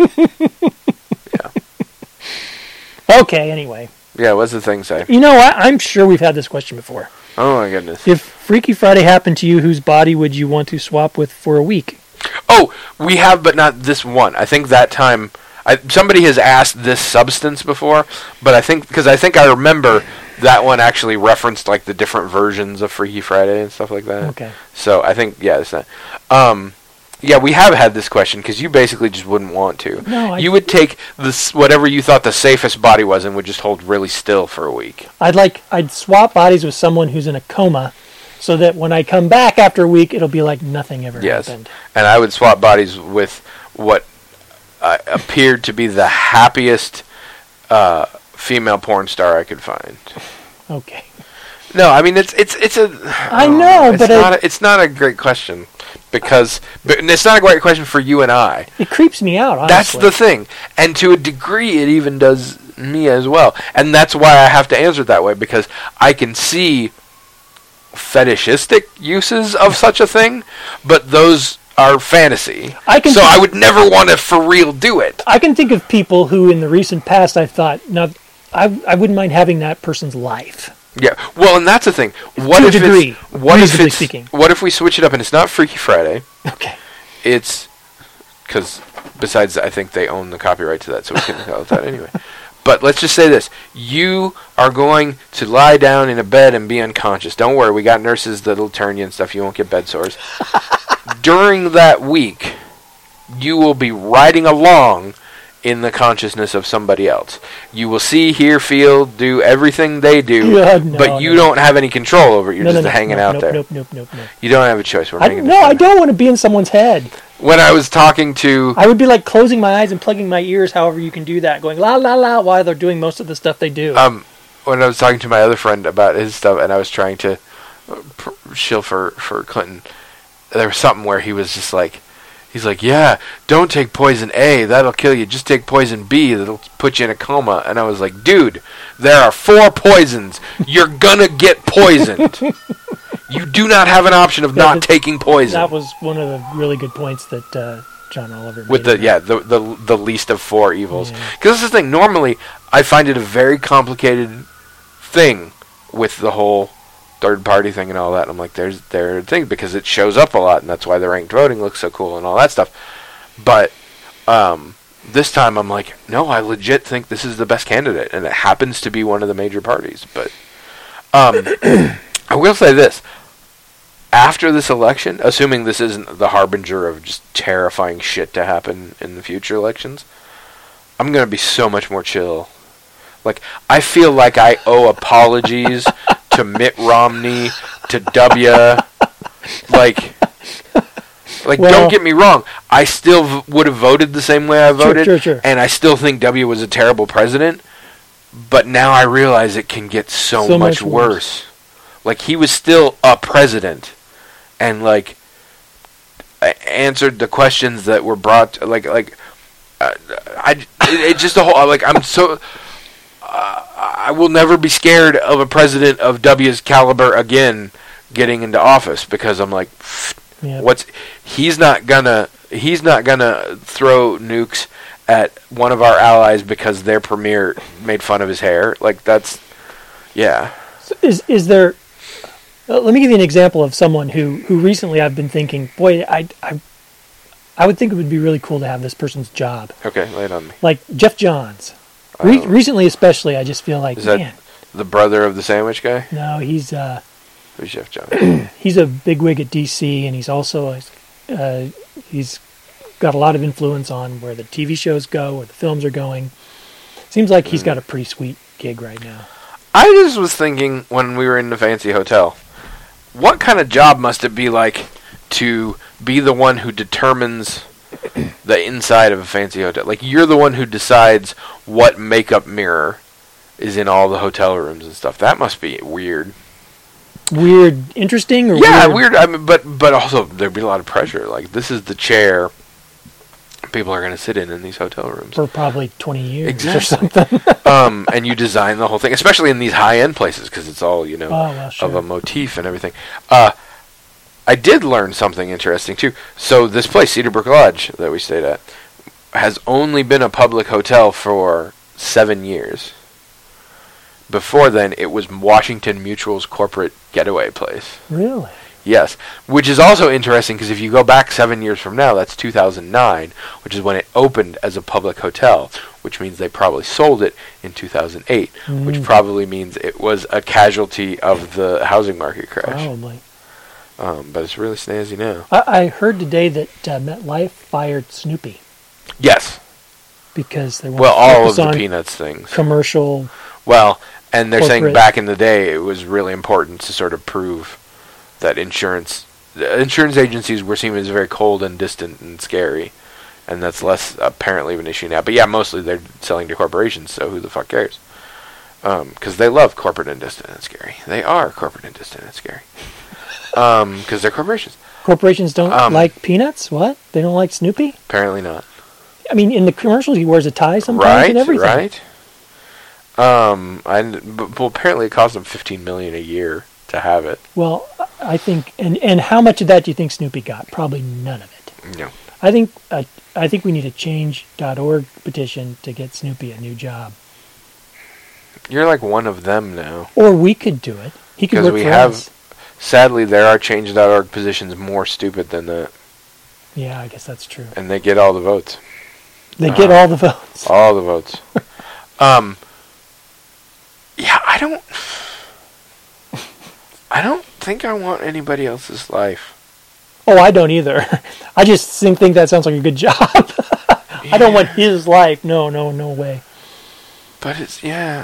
Yeah. Okay, anyway. Yeah, what's the thing say? You know what? I'm sure we've had this question before. Oh my goodness. If Freaky Friday happened to you, whose body would you want to swap with for a week? Oh, we have, but not this one. I think that time... somebody has asked this substance before, but I think I remember that one actually referenced the different versions of Freaky Friday and stuff like that. Okay. So I think it's that. Yeah, we have had this question because you basically just wouldn't want to. No, you would take this whatever you thought the safest body was and would just hold really still for a week. I'd swap bodies with someone who's in a coma, so that when I come back after a week, it'll be like nothing ever happened. And I would swap bodies with what appeared to be the happiest female porn star I could find. Okay. No, I mean it's a. I know, but it's not a great question because it's not a great question for you and I. It creeps me out. Honestly. That's the thing, and to a degree, it even does me as well, and that's why I have to answer it that way because I can see fetishistic uses of such a thing, but those are fantasy. I would never want to for real do it. I can think of people who, in the recent past, I thought, I wouldn't mind having that person's life. Yeah, well, and that's the thing. What if we switch it up and it's not Freaky Friday? Okay. It's because besides, I think they own the copyright to that, so we can call it that anyway. But let's just say this: you are going to lie down in a bed and be unconscious. Don't worry, we got nurses that'll turn you and stuff. You won't get bed sores. during that week, you will be riding along in the consciousness of somebody else. You will see, hear, feel, do everything they do, but you don't have any control over it. You're just hanging out there. Nope. You don't have a choice. I don't want to be in someone's head. When I was talking to... I would be like closing my eyes and plugging my ears, however you can do that, going la la la while they're doing most of the stuff they do. When I was talking to my other friend about his stuff, and I was trying to shill for Clinton, there was something where he was just like, he's like, yeah, don't take poison A, that'll kill you. Just take poison B, that'll put you in a coma. And I was like, dude, there are 4 poisons. You're gonna get poisoned. You do not have an option of not taking poison. That was one of the really good points that John Oliver made. With the least of 4 evils. Because this is the thing, normally I find it a very complicated thing with the whole third party thing and all that. And I'm like, there's a thing, because it shows up a lot, and that's why the ranked voting looks so cool and all that stuff. But this time I'm like, no, I legit think this is the best candidate, and it happens to be one of the major parties. But I will say this. After this election, assuming this isn't the harbinger of just terrifying shit to happen in the future elections, I'm going to be so much more chill. Like, I feel like I owe apologies to Mitt Romney, to W. Like, well, don't get me wrong. I still would have voted the same way I voted, sure. And I still think W was a terrible president. But now I realize it can get so much worse. Like, he was still a president, and like answered the questions that were brought. It's just a whole. Like, I'm so. I will never be scared of a president of W's caliber again getting into office, because I'm like, he's not gonna throw nukes at one of our allies because their premier made fun of his hair. Like, that's, yeah. So is there? Let me give you an example of someone who recently I've been thinking, boy, I would think it would be really cool to have this person's job. Okay, lay it on me. Like Jeff Johns. Recently, especially, I just feel like, is that the brother of the sandwich guy? No, he's who's Jeff Johns? He's a bigwig at DC, and he's also he's got a lot of influence on where the TV shows go, where the films are going. Seems like he's got a pretty sweet gig right now. I just was thinking when we were in the fancy hotel, what kind of job must it be like to be the one who determines the inside of a fancy hotel? Like, you're the one who decides what makeup mirror is in all the hotel rooms and stuff. That must be weird. Weird, interesting, or weird. I mean, but also there'd be a lot of pressure. Like, this is the chair people are going to sit in these hotel rooms for probably 20 years exactly. or something. And you design the whole thing, especially in these high-end places, because it's all sure. of a motif and everything. I did learn something interesting too. So this place, Cedarbrook Lodge, that we stayed at, has only been a public hotel for 7 years. Before then, it was Washington Mutual's corporate getaway place. Really? Yes, which is also interesting, because if you go back 7 years from now, that's 2009, which is when it opened as a public hotel, which means they probably sold it in 2008, which probably means it was a casualty of the housing market crash. Probably. But it's really snazzy now. I heard today that MetLife fired Snoopy. Yes. Because they want to all of focus the on Peanuts things. Commercial. Well, and they're corporate. saying back in the day it was really important to sort of prove that insurance agencies were seen as very cold and distant and scary, and that's less apparently of an issue now. But yeah, mostly they're selling to corporations, so who the fuck cares? Because they love corporate and distant and scary. They are corporate and distant and scary. Because they're corporations. Corporations don't like Peanuts? What? They don't like Snoopy? Apparently not. I mean, in the commercials, he wears a tie sometimes and everything. Right. Well, apparently it costs them $15 million a year to have it. Well, I think, and how much of that do you think Snoopy got? Probably none of it. No. I think we need a change.org petition to get Snoopy a new job. You're like one of them now. Or we could do it. He could work for us. Sadly, there are change.org positions more stupid than that. Yeah, I guess that's true. And they get all the votes. They get all the votes. All the votes. Yeah, I don't think I want anybody else's life. Oh, I don't either. I just think that sounds like a good job. I don't want his life. No way. But it's,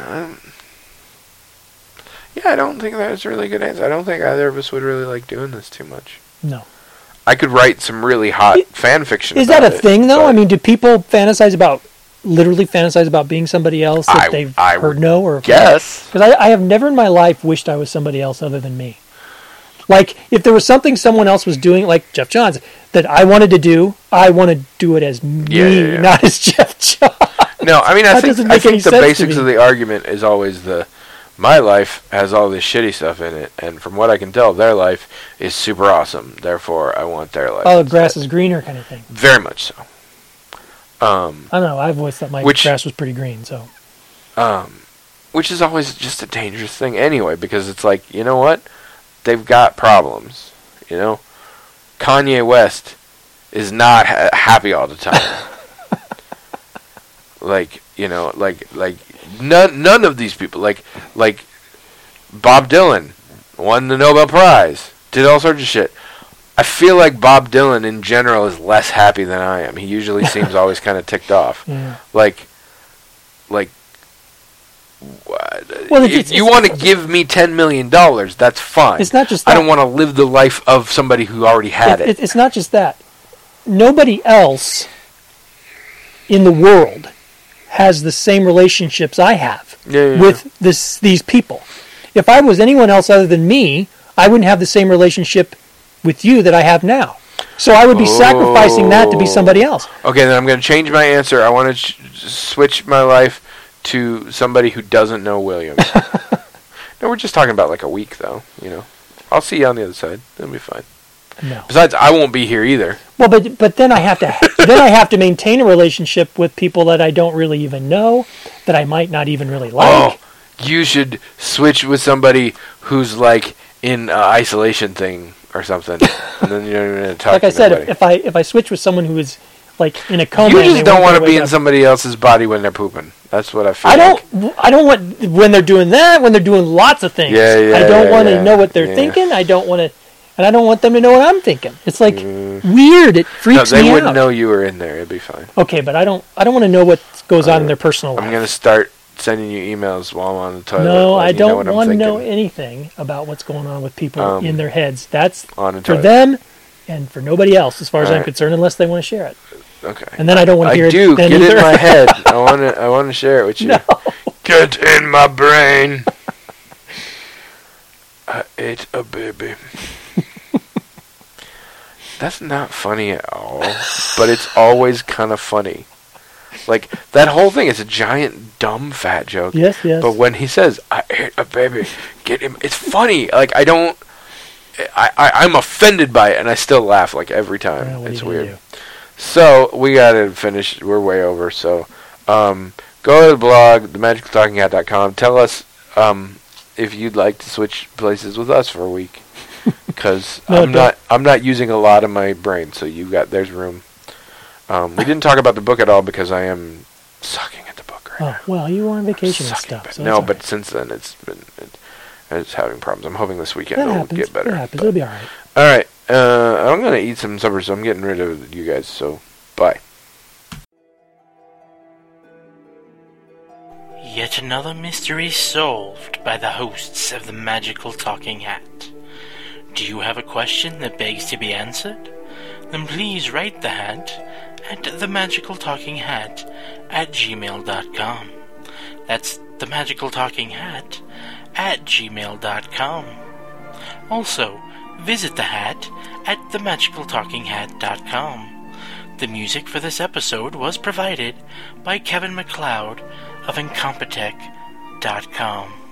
I don't think that's a really good answer. I don't think either of us would really like doing this too much. No. I could write some really hot fan fiction. Is that a thing, though? I mean, do people literally fantasize about being somebody else that they've heard know? Or yes. Because I have never in my life wished I was somebody else other than me. Like, if there was something someone else was doing, like Jeff Johns, that I wanted to do, I want to do it as me, not as Jeff Johns. No, I mean, I think the basics of the argument is always my life has all this shitty stuff in it, and from what I can tell, their life is super awesome. Therefore, I want their life. Oh, the grass is greener kind of thing. Very much so. I don't know. I've always thought my grass was pretty green, so. Which is always just a dangerous thing anyway, because it's like, you know what? They've got problems, you know? Kanye West is not happy all the time. Like, you know, like none of these people, like Bob Dylan won the Nobel Prize, did all sorts of shit. I feel like Bob Dylan in general is less happy than I am. He usually seems always kind of ticked off. Yeah. Like, well, if you want to give me $10 million, that's fine. It's not just that. I don't want to live the life of somebody who already had it. It's not just that. Nobody else in the world has the same relationships I have with these people. If I was anyone else other than me, I wouldn't have the same relationship with you that I have now. So I would be sacrificing that to be somebody else. Okay, then I'm going to change my answer. I want to switch my life to somebody who doesn't know William. No, we're just talking about like a week, though. You know, I'll see you on the other side. It'll be fine. No. Besides, I won't be here either. Well, but then I have to maintain a relationship with people that I don't really even know, that I might not even really like. Oh, you should switch with somebody who's like in isolation thing or something, and then you don't even talk. Like to I said, nobody. if I switch with someone who is like in a coma, you just don't want to be in somebody else's body when they're pooping. That's what I feel. I don't want when they're doing that. When they're doing lots of things. I don't want to know what they're thinking. I don't want to. And I don't want them to know what I'm thinking. It's like weird. It freaks me out. They wouldn't know you were in there. It'd be fine. Okay, but I don't want to know what goes on in their personal life. I'm gonna start sending you emails while I'm on the toilet. No, I don't want to know anything about what's going on with people in their heads. That's for them and for nobody else, as far as I'm concerned, unless they want to share it. Okay. And then I don't want to hear it. Get in my head. I want to share it with you. No. Get in my brain. I ate a baby. That's not funny at all, but it's always kind of funny. Like, that whole thing is a giant, dumb, fat joke. Yes. But when he says, I ate a baby, get him, it's funny. Like, I'm offended by it, and I still laugh, like, every time. It's weird. So, we gotta finish. We're way over, so go to the blog, themagicaltalkinghat.com. Tell us if you'd like to switch places with us for a week. Because I'm not using a lot of my brain, so there's room. We didn't talk about the book at all because I am sucking at the book right now. Well, you were on vacation and stuff. So but since then it's having problems. I'm hoping this weekend it'll get better. That happens. It'll be all right. All right. I'm gonna eat some supper, so I'm getting rid of you guys. So bye. Yet another mystery solved by the hosts of the Magical Talking Hat. Do you have a question that begs to be answered? Then please write the hat at themagicaltalkinghat@gmail.com. That's themagicaltalkinghat@gmail.com. Also, visit the hat at themagicaltalkinghat.com. The music for this episode was provided by Kevin MacLeod of Incompetech.com.